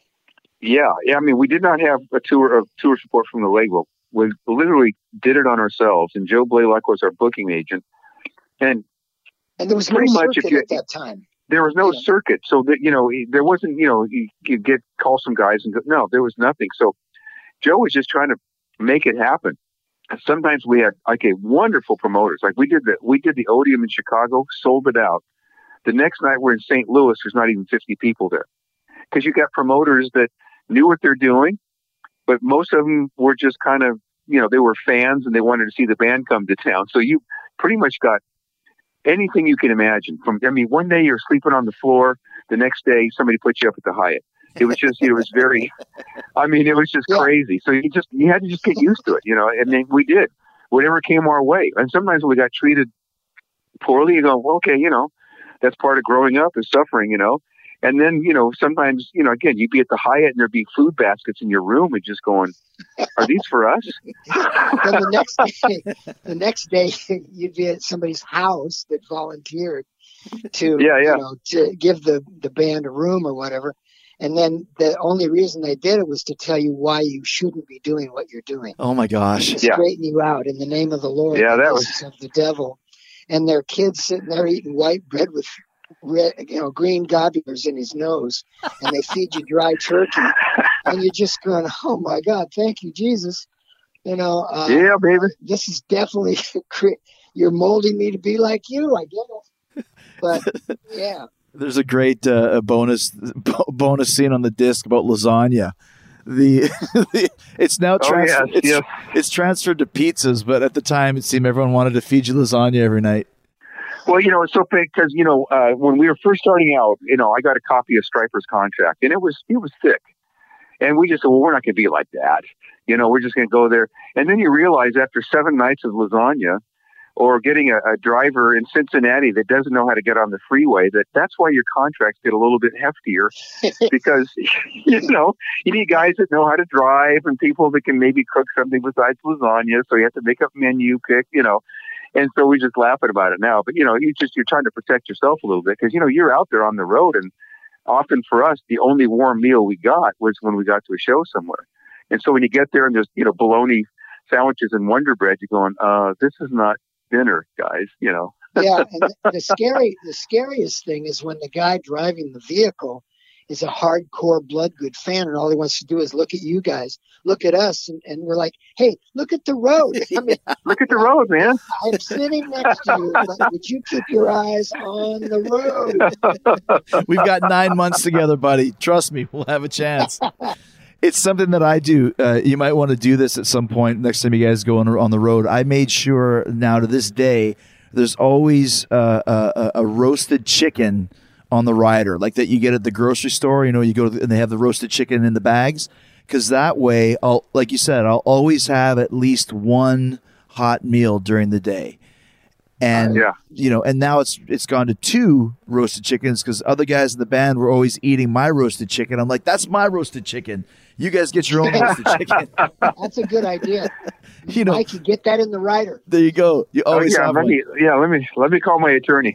yeah, yeah. I mean, we did not have a tour of tour support from the label. We literally did it on ourselves, and Joe Blaylock was our booking agent, and. And there was no Pretty much circuit if you, at that time. There was no yeah. circuit. So that, you know, there wasn't, you know, you, you get, call some guys and go, no, there was nothing. So Joe was just trying to make it happen. And sometimes we had like a wonderful promoters. Like we did the, we did the Odeum in Chicago, sold it out. The next night we're in Saint Louis. There's not even fifty people there because you got promoters that knew what they're doing, but most of them were just kind of, you know, they were fans and they wanted to see the band come to town. So you pretty much got anything you can imagine. From, I mean, one day you're sleeping on the floor, the next day somebody put you up at the Hyatt. It was just, it was very, I mean, it was just yeah. crazy. So you just, you had to just get used to it, you know, and then we did whatever came our way. And sometimes when we got treated poorly, you go, well, okay, you know, that's part of growing up and suffering, you know. And then, you know, sometimes, you know, again, you'd be at the Hyatt and there'd be food baskets in your room and just going, are these for us? Then the next day, the next day you'd be at somebody's house that volunteered to, yeah, yeah. you know, to give the, the band a room or whatever. And then the only reason they did it was to tell you why you shouldn't be doing what you're doing. Oh my gosh. To straighten yeah. you out in the name of the Lord. Yeah, that was of the devil. And their kids sitting there eating white bread with red, you know, green gobblers in his nose, and they feed you dry turkey, and you're just going, "Oh my God, thank you, Jesus!" You know, uh, yeah, baby. This is definitely you're molding me to be like you. I get it, but yeah. There's a great uh, bonus bonus scene on the disc about lasagna. The, the it's now transferred. Oh, yes, it's, yes. it's transferred to pizzas, but at the time it seemed everyone wanted to feed you lasagna every night. Well, you know, it's so big because, you know, uh, when we were first starting out, you know, I got a copy of Stryper's contract, and it was it was thick. And we just said, well, we're not going to be like that. You know, we're just going to go there. And then you realize after seven nights of lasagna, or getting a, a driver in Cincinnati that doesn't know how to get on the freeway, that that's why your contracts get a little bit heftier because, you know, you need guys that know how to drive and people that can maybe cook something besides lasagna. So you have to make up menu pick, you know, and so we just laughing about it now. But, you know, you just, you're trying to protect yourself a little bit because, you know, you're out there on the road, and often for us, the only warm meal we got was when we got to a show somewhere. And so when you get there and there's, you know, bologna sandwiches and Wonder Bread, you're going, uh, this is not dinner, guys, you know. Yeah, and the, the scary, the scariest thing is when the guy driving the vehicle is a hardcore Bloodgood fan, and all he wants to do is look at you guys, look at us, and, and we're like, hey, look at the road. I mean, look at the road, man. I'm sitting next to you, but would you keep your eyes on the road? We've got nine months together, buddy. Trust me, we'll have a chance. It's something that I do. Uh, you might want to do this at some point next time you guys go on, on the road. I made sure now to this day there's always uh, a, a roasted chicken on the rider, like that you get at the grocery store. You know, you go to the, and they have the roasted chicken in the bags, because that way, I'll like you said, I'll always have at least one hot meal during the day. And, uh, yeah. you know, and now it's it's gone to two roasted chickens because other guys in the band were always eating my roasted chicken. I'm like, that's my roasted chicken. You guys get your own roasted chicken. That's a good idea. You know, Mike, you get that in the rider. There you go. You always oh, yeah, have let one. Me, yeah, let me let me call my attorney.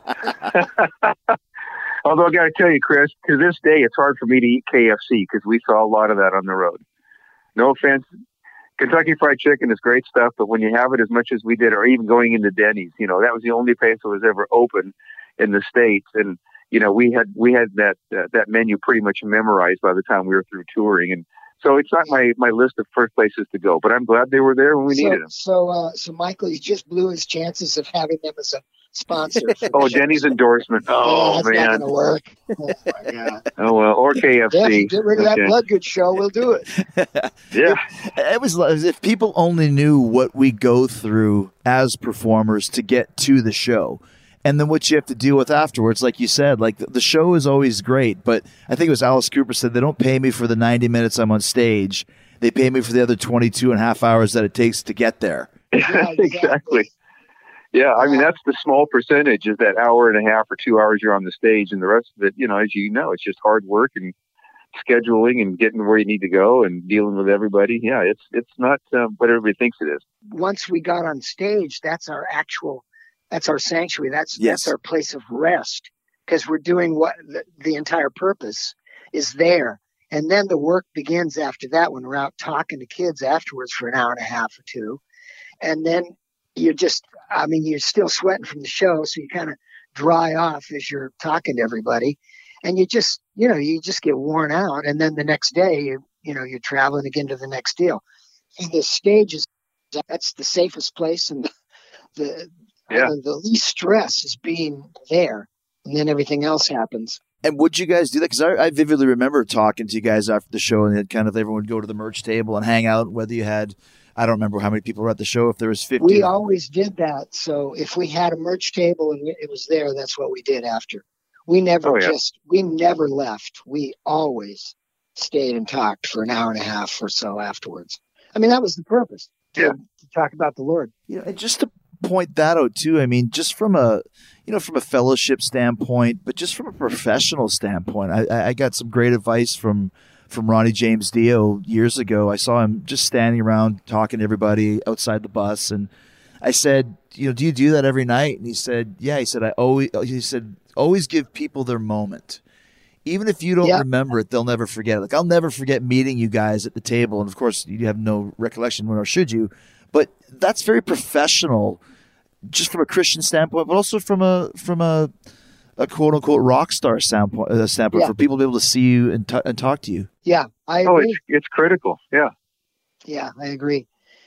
Although I got to tell you, Chris, to this day, it's hard for me to eat K F C because we saw a lot of that on the road. No offense. Kentucky Fried Chicken is great stuff, but when you have it as much as we did, or even going into Denny's, you know, that was the only place that was ever open in the States. And, you know, we had, we had that, uh, that menu pretty much memorized by the time we were through touring. And so it's not my, my list of first places to go, but I'm glad they were there when we so, needed them. So, uh, so Michael, you just blew his chances of having them as a sponsor. Oh, Denny's endorsement. Oh, that's man. not going to work. Oh, my God. Oh, well, or K F C. Yeah, get rid of okay. that Bloodgood show. We'll do it. Yeah. It, it was as if people only knew what we go through as performers to get to the show. And then what you have to deal with afterwards, like you said, like the, the show is always great, but I think it was Alice Cooper said they don't pay me for the ninety minutes I'm on stage. They pay me for the other twenty-two and a half hours that it takes to get there. Yeah, exactly. Exactly. Yeah, I mean, that's the small percentage is that hour and a half or two hours you're on the stage, and the rest of it, you know, as you know, it's just hard work and scheduling and getting where you need to go and dealing with everybody. Yeah, it's it's not um, what everybody thinks it is. Once we got on stage, that's our actual, that's our sanctuary. That's Yes. that's our place of rest, because we're doing what the, the entire purpose is there. And then the work begins after that when we're out talking to kids afterwards for an hour and a half or two. And then you're just, I mean, you're still sweating from the show, so you kind of dry off as you're talking to everybody. And you just, you know, you just get worn out. And then the next day, you, you know, you're traveling again to the next deal. And the stage is, that's the safest place. And the, the, Yeah. the, the least stress is being there. And then everything else happens. And would you guys do that? Because I, I vividly remember talking to you guys after the show, and it kind of everyone would go to the merch table and hang out. Whether you had, I don't remember how many people were at the show. If there was fifty, We always did that. So if we had a merch table and it was there, that's what we did after. We never Oh, yeah. just, we never left. We always stayed and talked for an hour and a half or so afterwards. I mean, that was the purpose. To, Yeah. to talk about the Lord. you know, and just to point that out too. I mean, just from a, you know, from a fellowship standpoint, but just from a professional standpoint, I, I got some great advice from from Ronnie James Dio years ago. I saw him just standing around talking to everybody outside the bus, and I said, you know, do you do that every night? And he said, yeah. He said, I always, he said, always give people their moment. Even if you don't Yeah. remember it, they'll never forget it. Like, I'll never forget meeting you guys at the table. And of course, you have no recollection, nor should you. But that's very professional, just from a Christian standpoint, but also from a from a, a quote unquote rock star standpoint, uh, standpoint Yeah. for people to be able to see you and, t- and talk to you. Yeah, I Oh, agree. it's it's critical. Yeah. Yeah, I agree.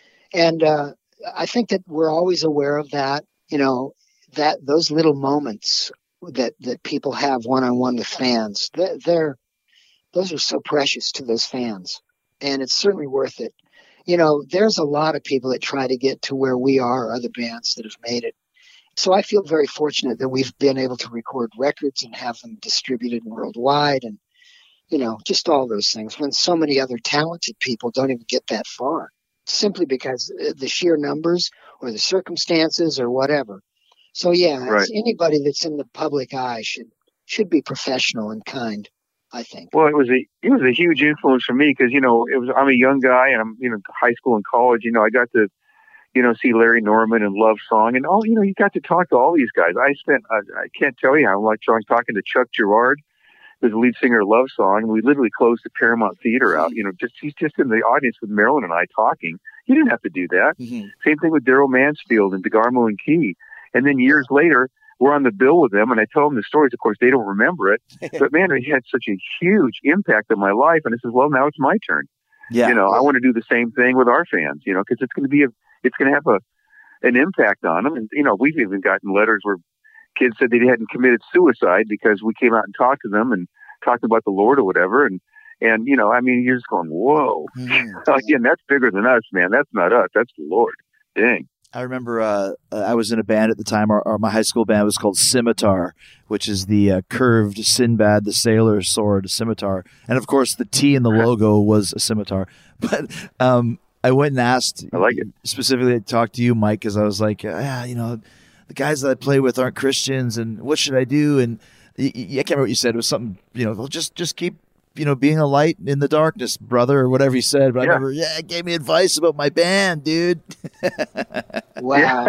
And uh, I think that we're always aware of that, you know, that those little moments that, that people have one-on-one with fans, they're, they're those are so precious to those fans. And it's certainly worth it. You know, there's a lot of people that try to get to where we are, other bands that have made it. So I feel very fortunate that we've been able to record records and have them distributed worldwide, and, you know, just all those things when so many other talented people don't even get that far. simply because the sheer numbers or the circumstances or whatever. So yeah, Right. anybody that's in the public eye should should be professional and kind, I think. Well, it was a it was a huge influence for me because you know it was I'm a young guy and I'm you know high school and college. You know I got to you know see Larry Norman and Love Song and all you know you got to talk to all these guys. I spent I, I can't tell you how much I was talking to Chuck Girard, who's the lead singer of Love Song, and we literally closed the Paramount Theater out. You know, just he's just in the audience with Marilyn and I talking. He didn't have to do that. Mm-hmm. Same thing with Daryl Mansfield and DeGarmo and Key. And then years later, we're on the bill with them, and I tell them the stories. Of course, they don't remember it. But, man, it had such a huge impact on my life. And I says, well, now it's my turn. Yeah. You know, I want to do the same thing with our fans, you know, because it's going to be a, it's going to have a, an impact on them. And, you know, we've even gotten letters where kids said they hadn't committed suicide because we came out and talked to them and talked about the Lord or whatever. And, and you know, I mean, you're just going, whoa. Mm. Again, that's bigger than us, man. That's not us. That's the Lord. Dang. I remember uh, I was in a band at the time. Our, our, my high school band was called Scimitar, which is the uh, curved Sinbad the Sailor sword scimitar. And, of course, the T in the logo was a scimitar. But um, I went and asked, I like it. Specifically, I talked to you, Mike, because I was like, yeah, you know, the guys that I play with aren't Christians, and what should I do? And y- y- I can't remember what you said. It was something, you know, well, just, just keep, you know, being a light in the darkness, brother, or whatever he said. But yeah. I remember, yeah, it gave me advice about my band, dude. Wow.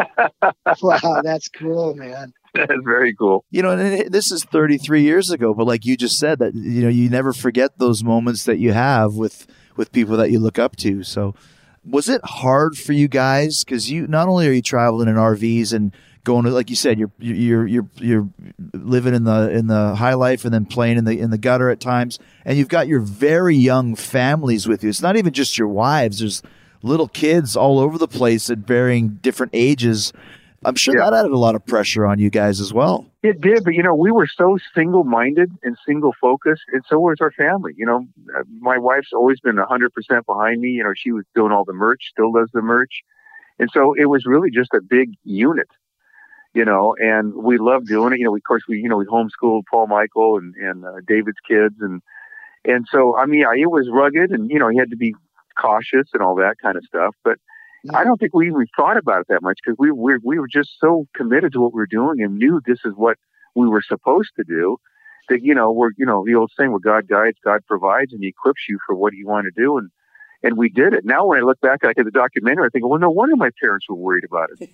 Wow, that's cool, man. That's very cool. You know, and it, this is thirty-three years ago, but like you just said, that, you know, you never forget those moments that you have with, with people that you look up to. So was it hard for you guys? Because you, not only are you traveling in R Vs and going to, like you said, you're you're you're you're living in the in the high life and then playing in the in the gutter at times, and you've got your very young families with you. It's not even just your wives. There's little kids all over the place at varying different ages. I'm sure yeah. that added a lot of pressure on you guys as well. It did, but you know, we were so single-minded and single-focused, and so was our family. You know, my wife's always been one hundred percent behind me. You know, she was doing all the merch, still does the merch, and so it was really just a big unit. You know, and we loved doing it. You know, we, of course, we, you know, we homeschooled Paul Michael and, and uh, David's kids. And, and so, I mean, yeah, it was rugged and, you know, you had to be cautious and all that kind of stuff. But yeah. I don't think we even thought about it that much because we, we, we were just so committed to what we were doing and knew this is what we were supposed to do that, you know, we're, you know, the old saying where God guides, God provides, and he equips you for what you want to do. And, And we did it. Now, when I look back like, at the documentary, I think, well, no wonder my parents were worried about it.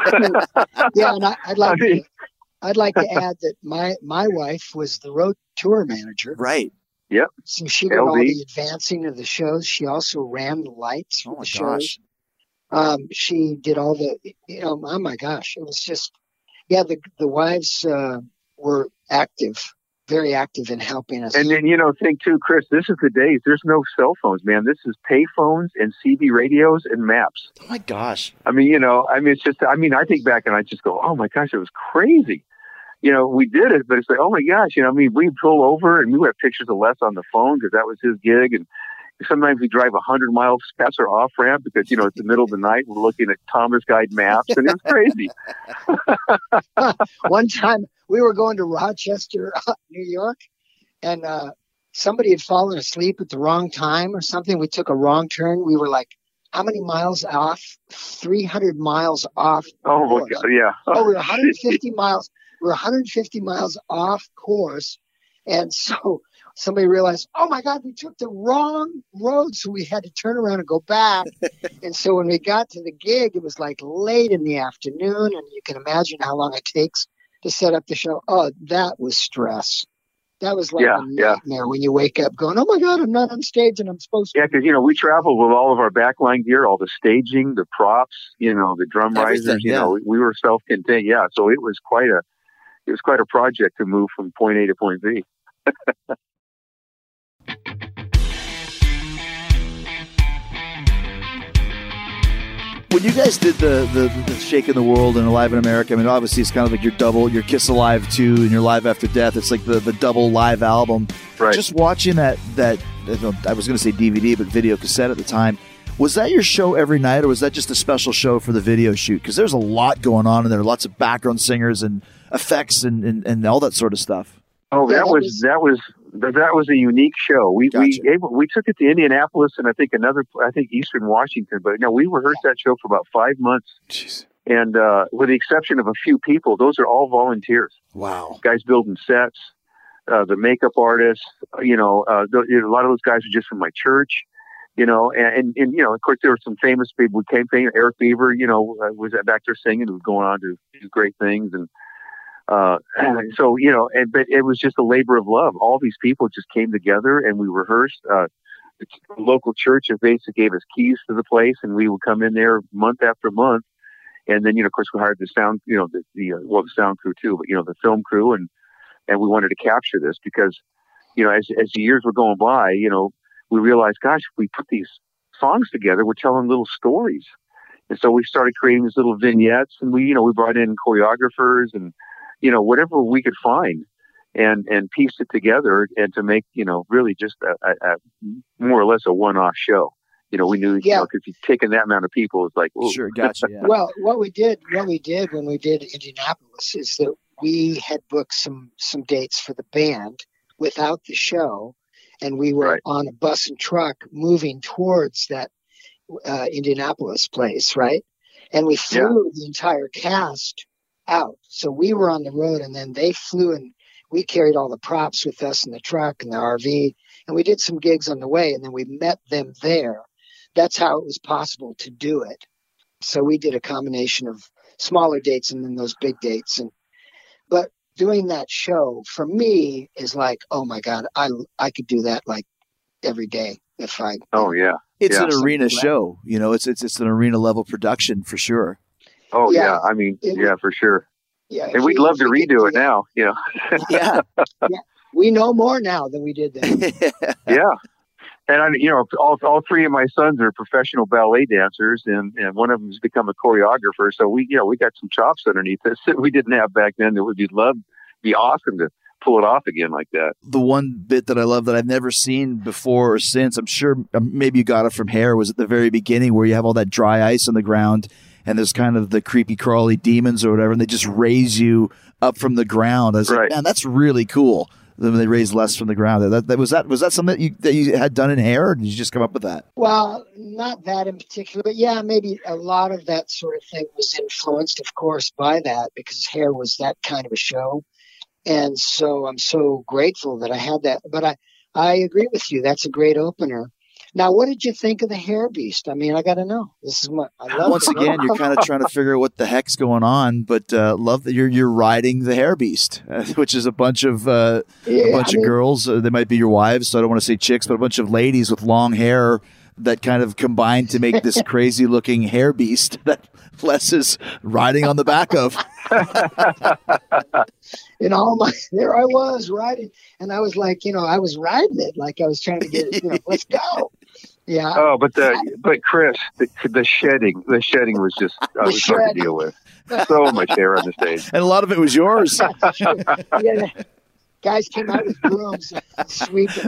Yeah, and I, I'd like I mean, to, I'd like to add that my my wife was the road tour manager. Right. Yep. So she did L D. all the advancing of the shows. She also ran the lights for Oh my the gosh. shows. Um, she did all the, you know, oh my gosh, it was just, yeah. The the wives uh, were active. Very active in helping us. And then, you know, think too, Chris, this is the days. There's no cell phones, man. This is pay phones and C B radios and maps. Oh my gosh. I mean, you know, I mean, it's just, I mean, I think back and I just go, oh my gosh, it was crazy. You know, we did it, but it's like, oh my gosh, you know, I mean, we'd pull over and we would have pictures of Les on the phone because that was his gig. And sometimes we drive a hundred miles past our off ramp because, you know, it's the middle of the night. We're looking at Thomas Guide maps and it's crazy. One time we were going to Rochester, New York, and uh, somebody had fallen asleep at the wrong time or something. We took a wrong turn. We were like, how many miles off? three hundred miles off. Oh my course. God. Yeah. Oh, we were one hundred fifty miles. We were one hundred fifty miles off course. And so somebody realized, oh my God, we took the wrong road. So we had to turn around and go back. And so when we got to the gig, it was like late in the afternoon. And you can imagine how long it takes to set up the show. Oh, that was stress. That was like Yeah, a yeah. nightmare when you wake up going, oh my God, I'm not on stage and I'm supposed to. Yeah, because, you know, we traveled with all of our backline gear, all the staging, the props, you know, the drum Everything, risers, you yeah. know, we, we were self-contained. Yeah. So it was quite a, it was quite a project to move from point A to point B. When you guys did the, the, the Shaking the World and Alive in America, I mean, obviously it's kind of like your double, your Kiss Alive two and your Live After Death. It's like the, the double live album. Right. Just watching that, that I was going to say D V D, but video cassette at the time. Was that your show every night, or was that just a special show for the video shoot? Because there's a lot going on in there, lots of background singers and effects and, and, and all that sort of stuff. Oh, Yeah, that that was, was- that was, Th- That was a unique show. We Gotcha. we able, we took it to Indianapolis and I think another I think Eastern Washington. But no, we rehearsed that show for about five months. Jeez. And uh, with the exception of a few people, those are all volunteers. Wow. Guys building sets, uh, the makeup artists. You know, uh, th- you know, a lot of those guys are just from my church. You know, and, and, and you know, of course, there were some famous people who came. Eric Beaver, you know, uh, was back there singing, who was going on to do great things, and uh, so you know, and but it was just a labor of love. All these people just came together, and we rehearsed. Uh, the local church basically gave us keys to the place, and we would come in there month after month. And then, you know, of course, we hired the sound, you know, the, the uh, well, the sound crew too, but you know, the film crew, and and we wanted to capture this because, you know, as as the years were going by, you know, we realized, gosh, if we put these songs together, we're telling little stories. And so we started creating these little vignettes, and we, you know, we brought in choreographers and, you know, whatever we could find, and and pieced it together, and to make, you know, really just a, a, a more or less a one-off show. You know, we knew, Yeah. you know, because you've taken that amount of people, it's like, ooh. Sure, gotcha. Yeah. Well, what we did, what we did when we did Indianapolis is that we had booked some some dates for the band without the show, and we were Right. on a bus and truck moving towards that uh, Indianapolis place, right? And we flew the entire cast out. So we were on the road, and then they flew, and we carried all the props with us in the truck and the R V, and we did some gigs on the way, and then we met them there. That's how it was possible to do it. So we did a combination of smaller dates and then those big dates. And but doing that show for me is like, oh my God, I I could do that like every day if I. Oh yeah. It's Yeah. an arena show. You know, it's it's it's an arena level production for sure. Oh Yeah. yeah. I mean, It- yeah, for sure. Yeah, if And we'd we- love if to we could redo do it that. now, you know. Yeah. We know more now than we did then. Yeah. And I, you know, all, all three of my sons are professional ballet dancers, and, and one of them has become a choreographer. So we, you know, we got some chops underneath us that we didn't have back then. That would be love, be awesome to pull it off again like that. The one bit that I love that I've never seen before or since, I'm sure um, maybe you got it from Hair, was at the very beginning where you have all that dry ice on the ground and there's kind of the creepy crawly demons or whatever, and they just raise you up from the ground. I was Right. like, man, that's really cool. Then they raise less from the ground. That, that was that was that something that you that you had done in Hair, or did you just come up with that? Well, not that in particular, but yeah, maybe a lot of that sort of thing was influenced, of course, by that, because Hair was that kind of a show. And so I'm so grateful that I had that. But I, I agree with you. That's a great opener. Now, what did you think of the Hair Beast? I mean, I got to know. This is what I love. Once again, you're kind of trying to figure out what the heck's going on, but uh, love that you're you're riding the Hair Beast, uh, which is a bunch of uh, Yeah, a bunch I of mean- girls. Uh, they might be your wives, so I don't want to say chicks, but a bunch of ladies with long hair that kind of combine to make this crazy looking hair beast that Les is riding on the back of. And all my, there I was riding, and I was like, you know, I was riding it like I was trying to get, you know, let's go. Yeah. Oh, but the but Chris, the, the shedding, the shedding was just uh, The was hard to shedding. deal with. So much hair on the stage. And a lot of it was yours. Yeah, guys came out with brooms and sweeping.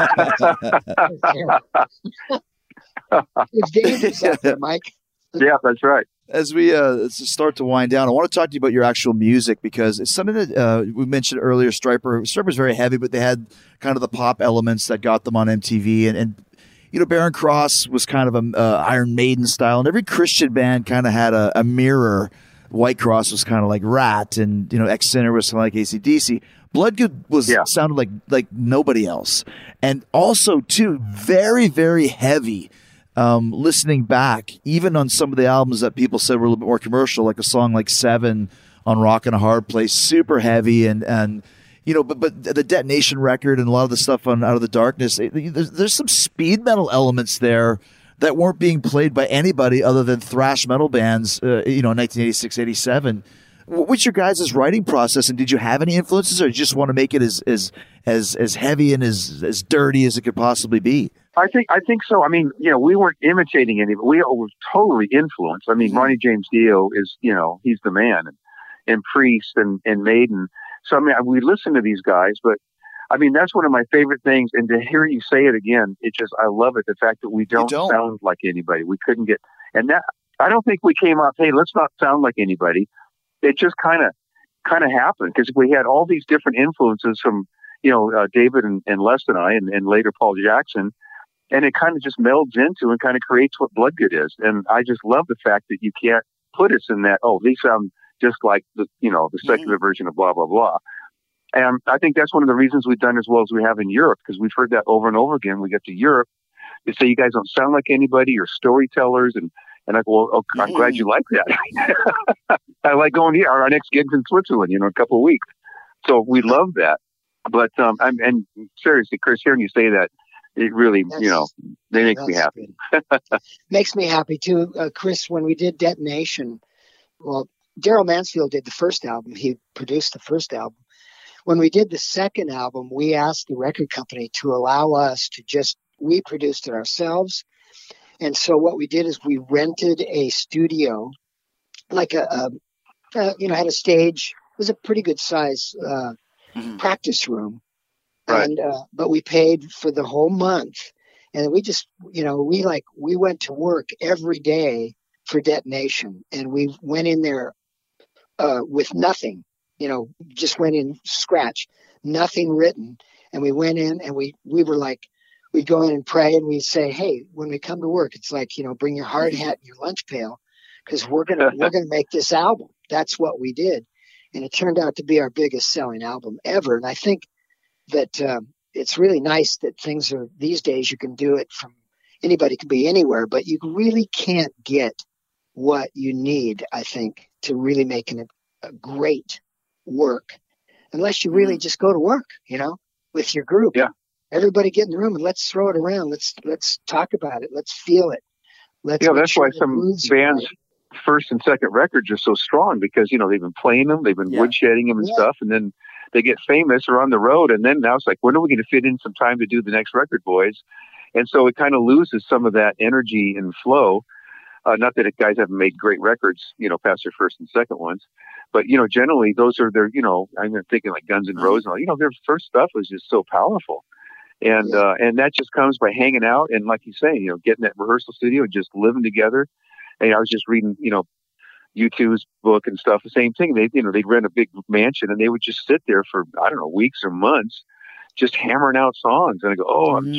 It's dangerous out there, Mike. Yeah, that's right. As we uh, start to wind down, I want to talk to you about your actual music, because it's something that uh, we mentioned earlier. Striper, Striper's very heavy, but they had kind of the pop elements that got them on M T V. And, and you know, Barren Cross was kind of a uh, Iron Maiden style, and every Christian band kind of had a, a mirror. White Cross was kind of like Rat, and you know, X Sinner was kind of like A C D C. Bloodgood was Yeah. sounded like like nobody else, and also too very very heavy. Um, listening back, even on some of the albums that people said were a little bit more commercial, like a song like Seven on Rockin' a Hard Place, super heavy, and and you know, but but the Detonation record and a lot of the stuff on Out of the Darkness, it, there's, there's some speed metal elements there that weren't being played by anybody other than thrash metal bands, uh, you know, in nineteen eighty-six, eighty-seven. Wh- What's your guys' writing process, and did you have any influences, or you just want to make it as as as as heavy and as as dirty as it could possibly be? I think I think so. I mean, you know, we weren't imitating any. We were totally influenced. I mean, Ronnie James Dio is, you know, he's the man, and, and Priest and, and Maiden. So I mean, we listen to these guys, but I mean, that's one of my favorite things. And to hear you say it again, it just, I love it. The fact that we don't, don't. sound like anybody. We couldn't get, and that I don't think we came out, hey, let's not sound like anybody. It just kind of kind of happened because we had all these different influences from, you know, uh, David and, and Les and I, and, and later Paul Jackson. And it kind of just melds into and kind of creates what Bloodgood is. And I just love the fact that you can't put us in that, oh, these sound just like the, you know, the secular mm-hmm. version of blah, blah, blah. And I think that's one of the reasons we've done as well as we have in Europe, because we've heard that over and over again. We get to Europe, they say, you guys don't sound like anybody, you're storytellers. And, and I go, well, okay, I'm mm-hmm. glad you like that. I like going here. Our next gig's in Switzerland, you know, in a couple of weeks. So we love that. But, um, I'm, and seriously, Chris, hearing you say that, it really, that's, you know, they make me happy. Makes me happy too. Uh, Chris, when we did Detonation, well, Daryl Mansfield did the first album. He produced the first album. When we did the second album, we asked the record company to allow us to just, we produced it ourselves. And so what we did is we rented a studio, like a, a, a you know, had a stage. It was a pretty good size uh, mm-hmm. practice room. Right. And, uh, but we paid for the whole month, and we just, you know, we like, we went to work every day for Detonation, and we went in there, uh, with nothing, you know, just went in scratch, nothing written. And we went in and we, we were like, we'd go in and pray, and we'd say, hey, when we come to work, it's like, you know, bring your hard hat and your lunch pail, because we're going to, we're going to make this album. That's what we did. And it turned out to be our biggest selling album ever. And I think that um, it's really nice that things are these days, you can do it from anybody can be anywhere, but you really can't get what you need, I think, to really make an, a great work unless you really just go to work, you know, with your group. Yeah. Everybody get in the room and let's throw it around. Let's, let's talk about it. Let's feel it. Let's yeah, that's sure why some bands right. first and second records are so strong, because, you know, they've been playing them, they've been yeah. woodshedding them and yeah. stuff. And then they get famous or on the road, and then now it's like, when are we going to fit in some time to do the next record, boys? And so it kind of loses some of that energy and flow. Uh, not that it, guys haven't made great records, you know, past their first and second ones, but, you know, generally those are their, you know, I'm thinking like Guns N' Roses, you know, their first stuff was just so powerful. And, yeah. uh, and that just comes by hanging out. And like you say, you know, getting that rehearsal studio and just living together. And I was just reading, you know, U two's book and stuff, the same thing. They, you know, they'd rent a big mansion and they would just sit there for, I don't know, weeks or months, just hammering out songs. And I go, oh, I'm mm.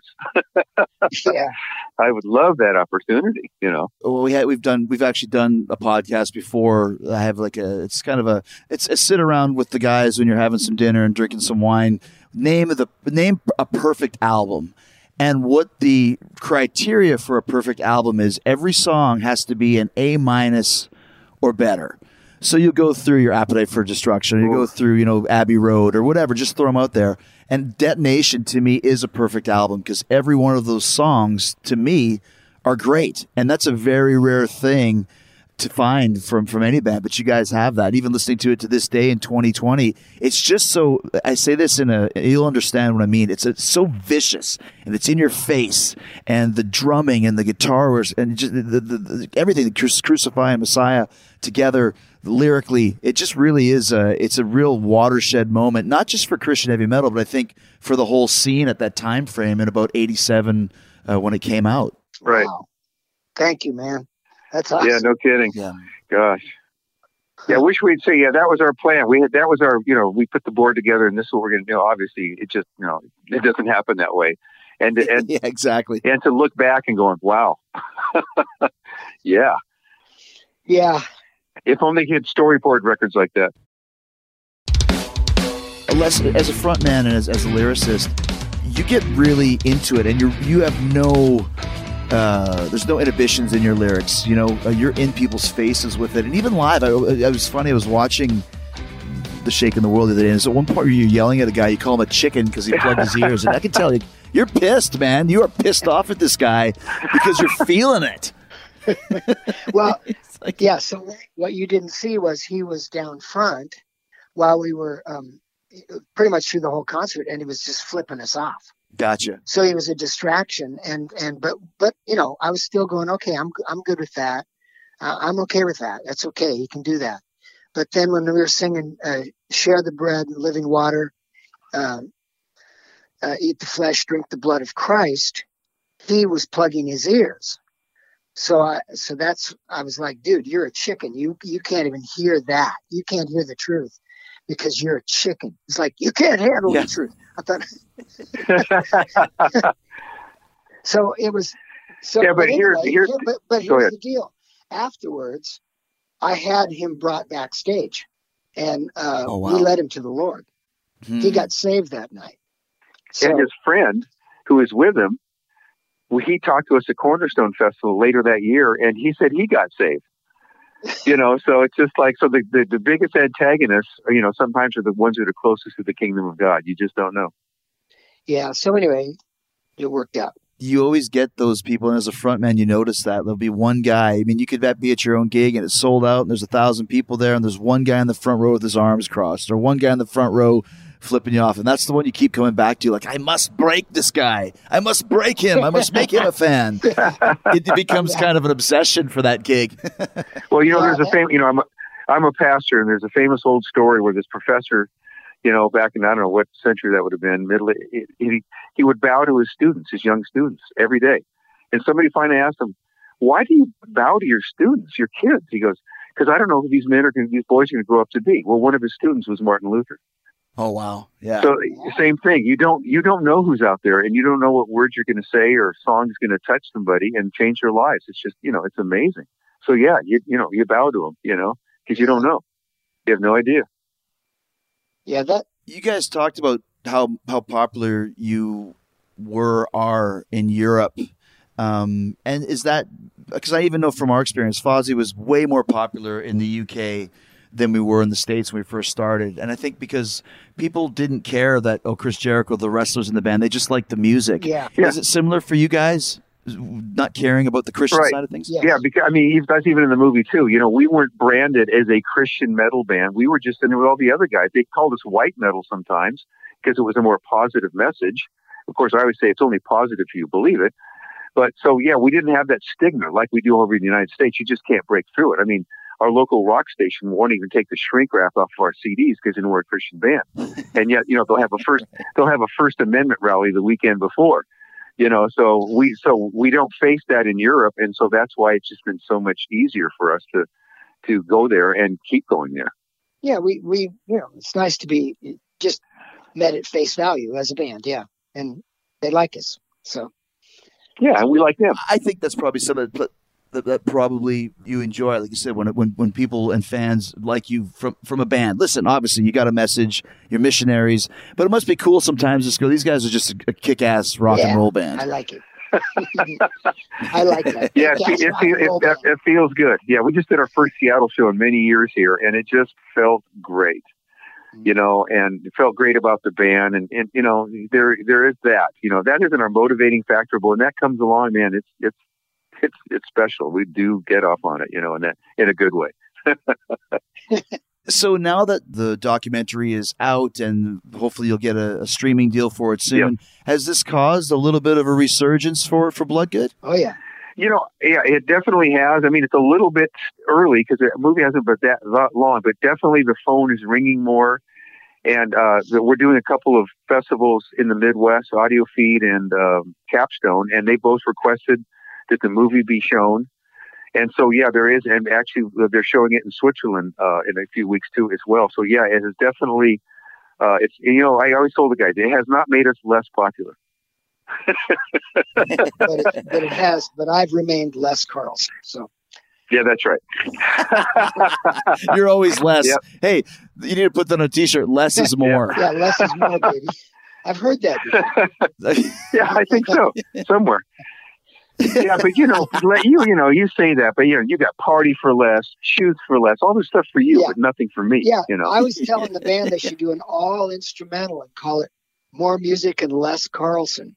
jealous. Yeah. I would love that opportunity, you know. Well, we had, we've done, we've actually done a podcast before. I have like a, it's kind of a, it's a sit around with the guys when you're having some dinner and drinking some wine. Name of the, name a perfect album. And what the criteria for a perfect album is, every song has to be an A minus or better. So you go through your Appetite for Destruction, you go through, you know, Abbey Road or whatever, just throw them out there. And Detonation to me is a perfect album, because every one of those songs to me are great. And that's a very rare thing to find from, from any band, but you guys have that. Even listening to it to this day in twenty twenty, it's just so, I say this in a, you'll understand what I mean. It's, it's so vicious and it's in your face, and the drumming and the guitars and just the, the, the, everything, the Crucify and Messiah together lyrically, it just really is a, it's a real watershed moment, not just for Christian heavy metal, but I think for the whole scene at that time frame in about eighty-seven uh, when it came out. Right. Wow. Thank you, man. That's awesome. Yeah, no kidding. Yeah. Gosh. Yeah, I wish we'd say, yeah, that was our plan. We had, that was our, you know, we put the board together and this is what we're going to do. Obviously, it just, you know, it doesn't happen that way. And, and yeah, exactly. And to look back and going, wow. yeah. Yeah. If only he had storyboard records like that. Unless, as a frontman and as, as a lyricist, you get really into it, and you you have no, uh, there's no inhibitions in your lyrics. You know, uh, you're in people's faces with it, and even live. I, it was funny. I was watching The Shaking the World the other day, and at one point you're yelling at a guy. You call him a chicken because he plugged his ears, and I can tell you, you're pissed, man. You are pissed off at this guy because you're feeling it. Well, like, yeah. So what you didn't see was he was down front while we were um, pretty much through the whole concert, and he was just flipping us off. Gotcha. So he was a distraction, and and but but you know, I was still going, okay, I'm I'm good with that. Uh, I'm okay with that. That's okay. He can do that. But then when we were singing, uh, share the bread, living water, uh, uh, eat the flesh, drink the blood of Christ, he was plugging his ears. So I, so that's, I was like, dude, you're a chicken. You, you can't even hear that. You can't hear the truth, because you're a chicken. It's like, you can't handle Yeah. the truth. I thought. So it was. So, Yeah, but here- anyway, here- here- but, but go here's ahead. the deal. Afterwards, I had him brought backstage, and uh, Oh, wow. we led him to the Lord. Hmm. He got saved that night. So, And his friend who was with him, well, he talked to us at Cornerstone Festival later that year, and he said he got saved. You know, so it's just like, so the, the, the biggest antagonists, you know, sometimes are the ones that are closest to the kingdom of God. You just don't know. yeah. So anyway, it worked out. You always get those people, and as a frontman, you notice that there'll be one guy. I mean, you could be at your own gig and it's sold out, and there's a thousand people there, and there's one guy in the front row with his arms crossed, or one guy in the front row flipping you off, and that's the one you keep coming back to. Like, I must break this guy. I must break him. I must make him a fan. It, it becomes kind of an obsession for that gig. Well, you know, Yeah, there's a famous, you know, I'm a, I'm a pastor, and there's a famous old story where this professor, you know, back in, I don't know what century that would have been, middle, he, he, he would bow to his students, his young students, every day. And somebody finally asked him, why do you bow to your students, your kids? He goes, because I don't know who these men are going to, these boys are going to grow up to be. Well, one of his students was Martin Luther. Oh, wow. Yeah. So same thing. You don't, you don't know who's out there, and you don't know what words you're going to say or song's going to touch somebody and change their lives. It's just, you know, it's amazing. So yeah, you, you know, you bow to them, you know, because you don't know. You have no idea. Yeah, that. You guys talked about how, how popular you were, are in Europe. Um, and is that, because I even know from our experience, Fozzy was way more popular in the U K than we were in the States when we first started. And I think because people didn't care that, oh, Chris Jericho, the wrestlers in the band, they just liked the music. Yeah. Yeah. Is it similar for you guys, not caring about the Christian Right. side of things? Yeah. Yeah, because I mean, even- that's even in the movie too. You know, we weren't branded as a Christian metal band. We were just in with all the other guys. They called us white metal sometimes because it was a more positive message. Of course, I always say it's only positive if you believe it. But so yeah, we didn't have that stigma like we do over in the United States. You just can't break through it. I mean, our local rock station won't even take the shrink wrap off of our C Ds because they know we're a Christian band. And yet, you know, they'll have a first they'll have a First Amendment rally the weekend before. You know, so we so we don't face that in Europe, and so that's why it's just been so much easier for us to to go there and keep going there. Yeah, we, we, you know, it's nice to be just met at face value as a band. Yeah. And they like us. So, Yeah, and we like them. I think that's probably some of the, that, that probably you enjoy, like you said, when when when people and fans like you from from a band. Listen, obviously you got a message, you're missionaries, but it must be cool sometimes to go, these guys are just a, a kick-ass rock yeah, and roll band. I like it. I like that. Yeah, it, Yes, it, rock and it, roll it, band. it feels good. Yeah, we just did our first Seattle show in many years here, and it just felt great. You know, and it felt great about the band, and, and you know, there there is that. You know, that isn't our motivating factor, but when that comes along, man, it's it's it's it's special. We do get off on it, you know, in that in a good way. So now that the documentary is out and hopefully you'll get a, a streaming deal for it soon, has this caused a little bit of a resurgence for for Bloodgood? Oh, yeah. You know, yeah, it definitely has. I mean, it's a little bit early because the movie hasn't been that, that long, but definitely the phone is ringing more. And uh, the, we're doing a couple of festivals in the Midwest, Audio Feed and um, Capstone, and they both requested that the movie be shown. And so, yeah, there is, and actually they're showing it in Switzerland uh, in a few weeks too as well. So, yeah, it is definitely, uh, it's, you know, I always told the guys, it has not made us less popular. but, it, but it has, but I've remained Les Carlson. So, Yeah, that's right. You're always less. Yep. Hey, you need to put that on a t-shirt. Less is more. yeah, less is more, baby. I've heard that before. Yeah, I think so. Somewhere. Yeah, but you know, let you you know, you say that, but you know, you got Party for Less, Shoes for Less, all this stuff for you, Yeah. but nothing for me. Yeah, you know. I was telling the band they should do an all instrumental and call it More Music and Less Carlson.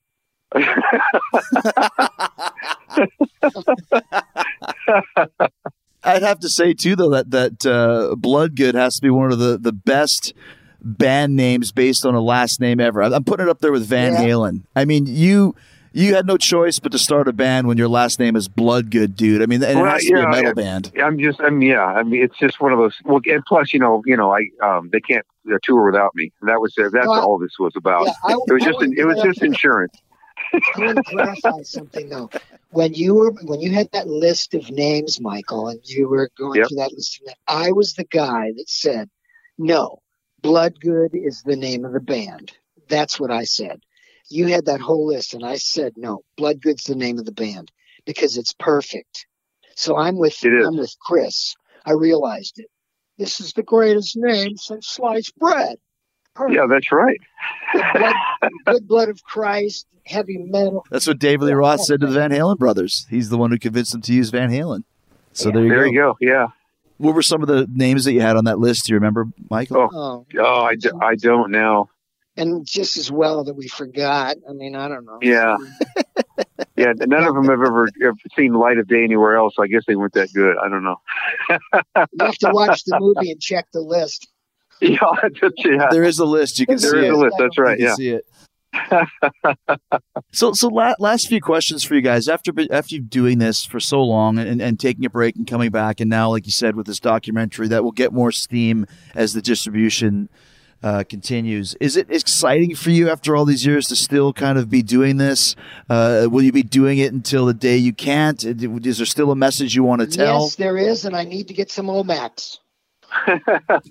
I'd have to say too, though, that that uh, Bloodgood has to be one of the, the best band names based on a last name ever. I'm putting it up there with Van Yeah. Halen. I mean, you you had no choice but to start a band when your last name is Bloodgood, dude. I mean, and it Well, has to be yeah, a metal yeah. band. I'm just, I mean, yeah, I mean, it's just one of those. Well, and plus, you know, you know, I um, they can't uh, tour without me. And that was uh, that's No, I- all this was about. Yeah, I- it was I just, an, wanted it was to- just insurance. I want to clarify something though. When you were when you had that list of names, Michael, and you were going Yep. through that list of names, I was the guy that said, "No, Bloodgood is the name of the band. That's what I said. You had that whole list, and I said, no, Bloodgood's the name of the band because it's perfect. So I'm with I'm with Chris. I realized it. This is the greatest name since sliced bread. Perfect. Yeah, that's right. Good blood, good blood of Christ, heavy metal. That's what David Lee Roth said to the Van Halen brothers. He's the one who convinced them to use Van Halen. So yeah. there you there go. There you go, yeah. What were some of the names that you had on that list? Do you remember, Michael? Oh, oh, oh I, d- I don't know. And just as well that we forgot. I mean, I don't know. Yeah. yeah, none of them have ever, ever seen light of day anywhere else. I guess they weren't that good. I don't know. You have to watch the movie and check the list. Yeah, yeah. There is a list. You can there see it. There is a list. That's right. You can yeah. see it. so, so la- last few questions for you guys. After after doing this for so long and, and taking a break and coming back, and now, like you said, with this documentary that will get more steam as the distribution uh, continues. Is it exciting for you after all these years to still kind of be doing this? Uh, will you be doing it until the day you can't? Is there still a message you want to tell? Yes, there is, and I need to get some Omax. Is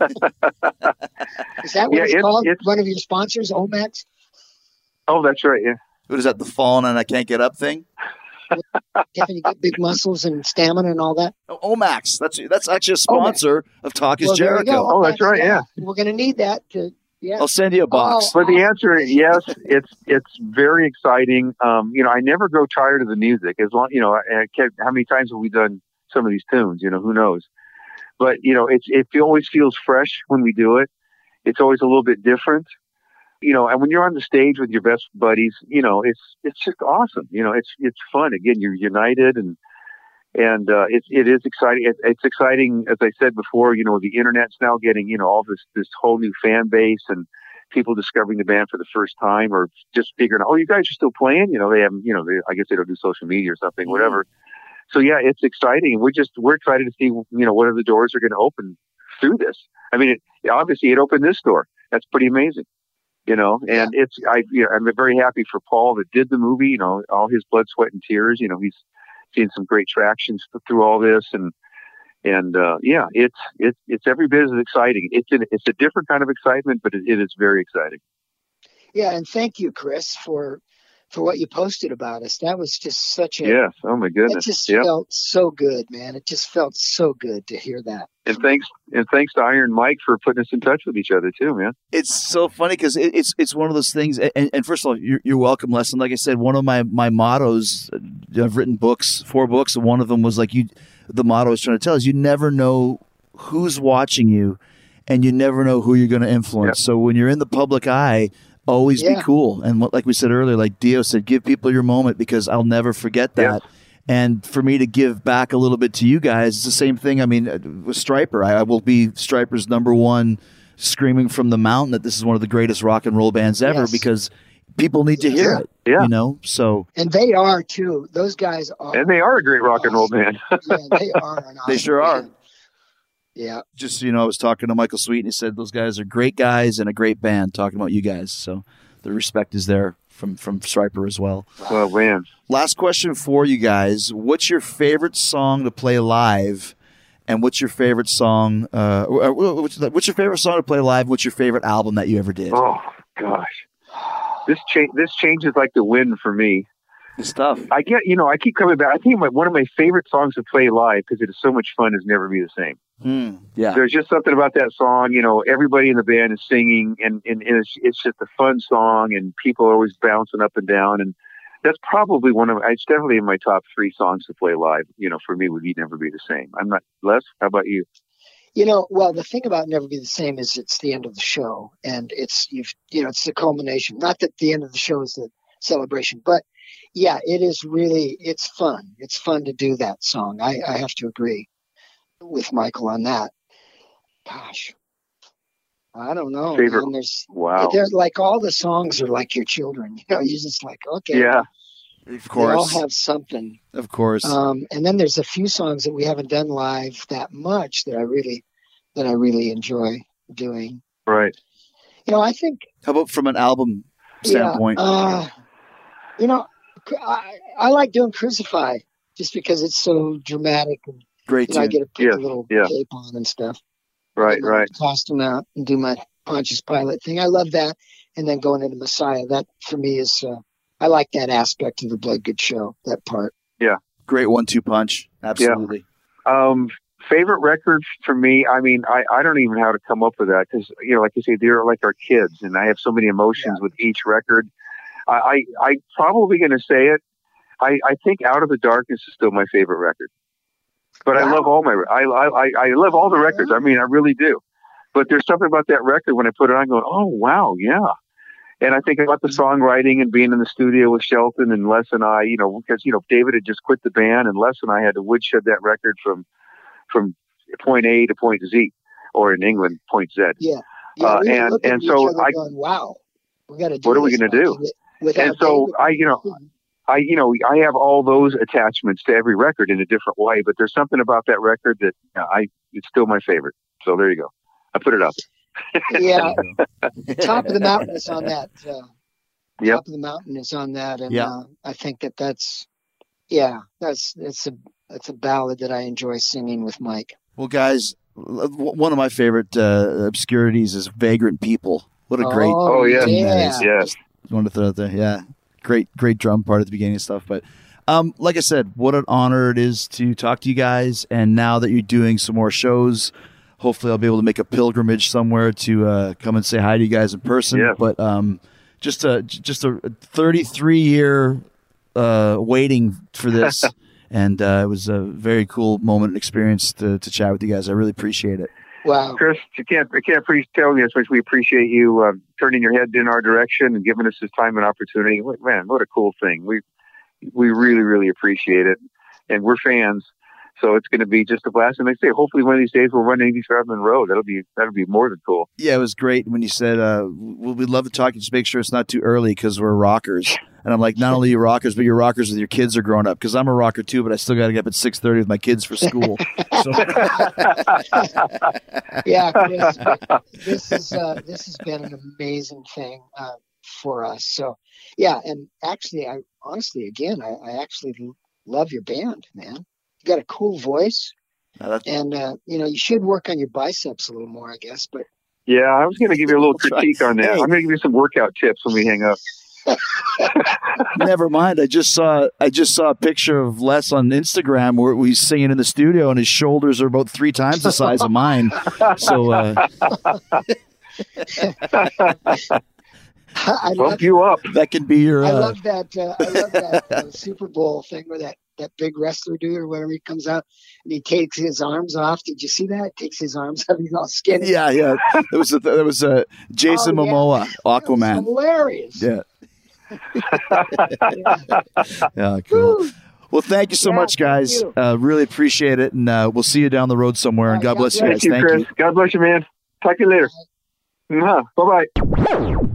that what yeah, it's, it's called? It's, One of your sponsors, Omax? Oh, that's right, yeah. What is that, the fallen and I can't get up thing? Having you get big muscles and stamina and all that? Oh, Omax. That's that's actually a sponsor Omax. Of Talk is well, Jericho. Oh, that's right, yeah. yeah. We're going to need that to, yeah. I'll send you a box. Oh, but the answer is yes. It's it's very exciting. Um, you know, I never grow tired of the music. As long, you know, I, I can't, how many times have we done some of these tunes? You know, who knows? But, you know, it's, it always feels fresh when we do it. It's always a little bit different, you know, and when you're on the stage with your best buddies, you know, it's, it's just awesome. You know, it's, it's fun. Again, you're united and, and, uh, it, it is exciting. It, it's exciting. As I said before, you know, the internet's now getting, you know, all this, this whole new fan base and people discovering the band for the first time or just figuring out, oh, you guys are still playing, you know, they haven't, you know, they, I guess they don't do social media or something, mm-hmm. whatever. So yeah, it's exciting. We're just, we're excited to see, you know, what other doors are going to open through this. I mean, it, obviously it opened this door. That's pretty amazing, you know, and yeah. it's, I, you know, I'm very happy for Paul that did the movie, you know, all his blood, sweat and tears, you know, he's seen some great traction through all this. And, and, uh, yeah, it's, it's, it's every bit as exciting. It's an, it's a different kind of excitement, but it, it is very exciting. Yeah. And thank you, Chris, for, for what you posted about us. That was just such a, yes. Oh my goodness. It just yep. felt so good, man. It just felt so good to hear that. And thanks, and thanks to Iron Mike for putting us in touch with each other too, man. It's so funny because it, it's it's one of those things. And, and first of all, you're, you're welcome, Les. Like I said, one of my my mottos. I've written books, four books, and one of them was like you. The motto I was trying to tell is you never know who's watching you, and you never know who you're going to influence. Yep. So when you're in the public eye, always yeah. be cool. And what, like we said earlier, like Dio said, give people your moment because I'll never forget that. Yeah. And for me to give back a little bit to you guys, it's the same thing. I mean, with Stryper, I, I will be Stryper's number one screaming from the mountain that this is one of the greatest rock and roll bands ever yes. because people need to hear yeah. it, yeah. you know? So, and they are too. Those guys are. And they are a great rock awesome. and roll band. yeah, they are. An awesome they sure band. are. Yeah. Just, you know, I was talking to Michael Sweet and he said those guys are great guys and a great band, talking about you guys. So the respect is there from, from Stryper as well. Well, man. Last question for you guys. What's your favorite song to play live? And what's your favorite song? Uh, what's, what's your favorite song to play live? What's your favorite album that you ever did? Oh, gosh. This, cha- this changes like the wind for me. It's tough. I get, you know, I keep coming back. I think my, one of my favorite songs to play live because it is so much fun is Never Be the Same. Mm, yeah. There's just something about that song, you know, everybody in the band is singing and, and, and it's, it's just a fun song and people are always bouncing up and down. And that's probably one of, it's definitely in my top three songs to play live, you know, for me would be Never Be the Same. I'm not, Les, how about you? You know, well, the thing about Never Be the Same is it's the end of the show and it's, you've, you know, it's the culmination. Not that the end of the show is the celebration, but yeah, it is really, it's fun. It's fun to do that song. I, I have to agree with Michael on that. Gosh, I don't know. Favorite. Man. There's, wow. There's like all the songs are like your children. You know, you're just like, okay. Yeah. Of course. They all have something. Of course. Um, and then there's a few songs that we haven't done live that much that I really, that I really enjoy doing. Right. You know, I think. How about from an album standpoint? Yeah, uh, you know, I, I like doing Crucify just because it's so dramatic and great. You know, I get to put yeah, a little yeah. cape on and stuff. Right, right. Costume out and do my Pontius Pilate thing. I love that. And then going into Messiah, that for me is, uh, I like that aspect of the Bloodgood show, that part. Yeah. Great one two punch. Absolutely. Yeah. Um, favorite record for me, I mean, I, I don't even know how to come up with that because, you know, like you say, they're like our kids, and I have so many emotions yeah. with each record. I, I, I'm probably going to say it. I, I think Out of the Darkness is still my favorite record. But wow. I love all my, I, I, I love all the records. I mean, I really do. But there's something about that record when I put it on going, oh, wow, yeah. And I think about the songwriting and being in the studio with Shelton and Les and I, you know, because, you know, David had just quit the band and Les and I had to woodshed that record from from point A to point Z, or in England, point Z. Yeah. yeah uh, and and so I, going, wow, we got to do what are we going to do? And so David, I, you know, I, you know, I have all those attachments to every record in a different way, but there's something about that record that you know, I, it's still my favorite. So there you go. I put it up. Yeah. Top of the Mountain is on that. Uh, yep. Top of the Mountain is on that. And yep. uh, I think that that's, yeah, that's, it's a, it's a ballad that I enjoy singing with Mike. Well, guys, one of my favorite uh, obscurities is Vagrant People. What a great. Oh, oh yeah. yeah. Yes. Wanted to throw it there. Yeah. Great, great drum part at the beginning and stuff. But um, like I said, what an honor it is to talk to you guys. And now that you're doing some more shows, hopefully I'll be able to make a pilgrimage somewhere to uh, come and say hi to you guys in person. Yeah. But um, just a just a thirty-three year uh, waiting for this, and uh, it was a very cool moment and experience to, to chat with you guys. I really appreciate it. Wow, Chris, you can't I can't pre- tell you how much we appreciate you uh, turning your head in our direction and giving us this time and opportunity. Man, what a cool thing! We we really really appreciate it, and we're fans. So it's going to be just a blast. And like I say, hopefully one of these days we'll run eighty-five on the road. That'll be that'll be more than cool. Yeah, it was great when you said uh, we'd love to talk. Just make sure it's not too early because we're rockers. And I'm like, not only you rockers, but you're rockers with your kids are growing up. Because I'm a rocker too, but I still got to get up at six thirty with my kids for school. So. Yeah, Chris, this is uh, this has been an amazing thing uh, for us. So yeah, and actually, I honestly, again, I, I actually love your band, man. You got a cool voice, uh, and uh, you know you should work on your biceps a little more, I guess. But yeah, I was going to give you a little critique on that. Hey. I'm going to give you some workout tips when we hang up. Never mind. I just saw I just saw a picture of Les on Instagram where he's singing in the studio, and his shoulders are about three times the size of mine. So. Uh, I Bump love, you up. That can be your. Uh, I love that. Uh, I love that uh, Super Bowl thing where that, that big wrestler dude or whatever he comes out and he takes his arms off. Did you see that? Takes his arms off. He's all skinny. Yeah, yeah. That was a, that was uh, Jason oh, yeah. Momoa, Aquaman. Hilarious. Yeah. Yeah. Cool. Woo. Well, thank you so yeah, much, guys. Uh, really appreciate it, and uh, we'll see you down the road somewhere. Right, and God, God bless you guys. Thank you, thank Chris. you. God bless you, man. Talk to you later. Uh-huh. Bye bye.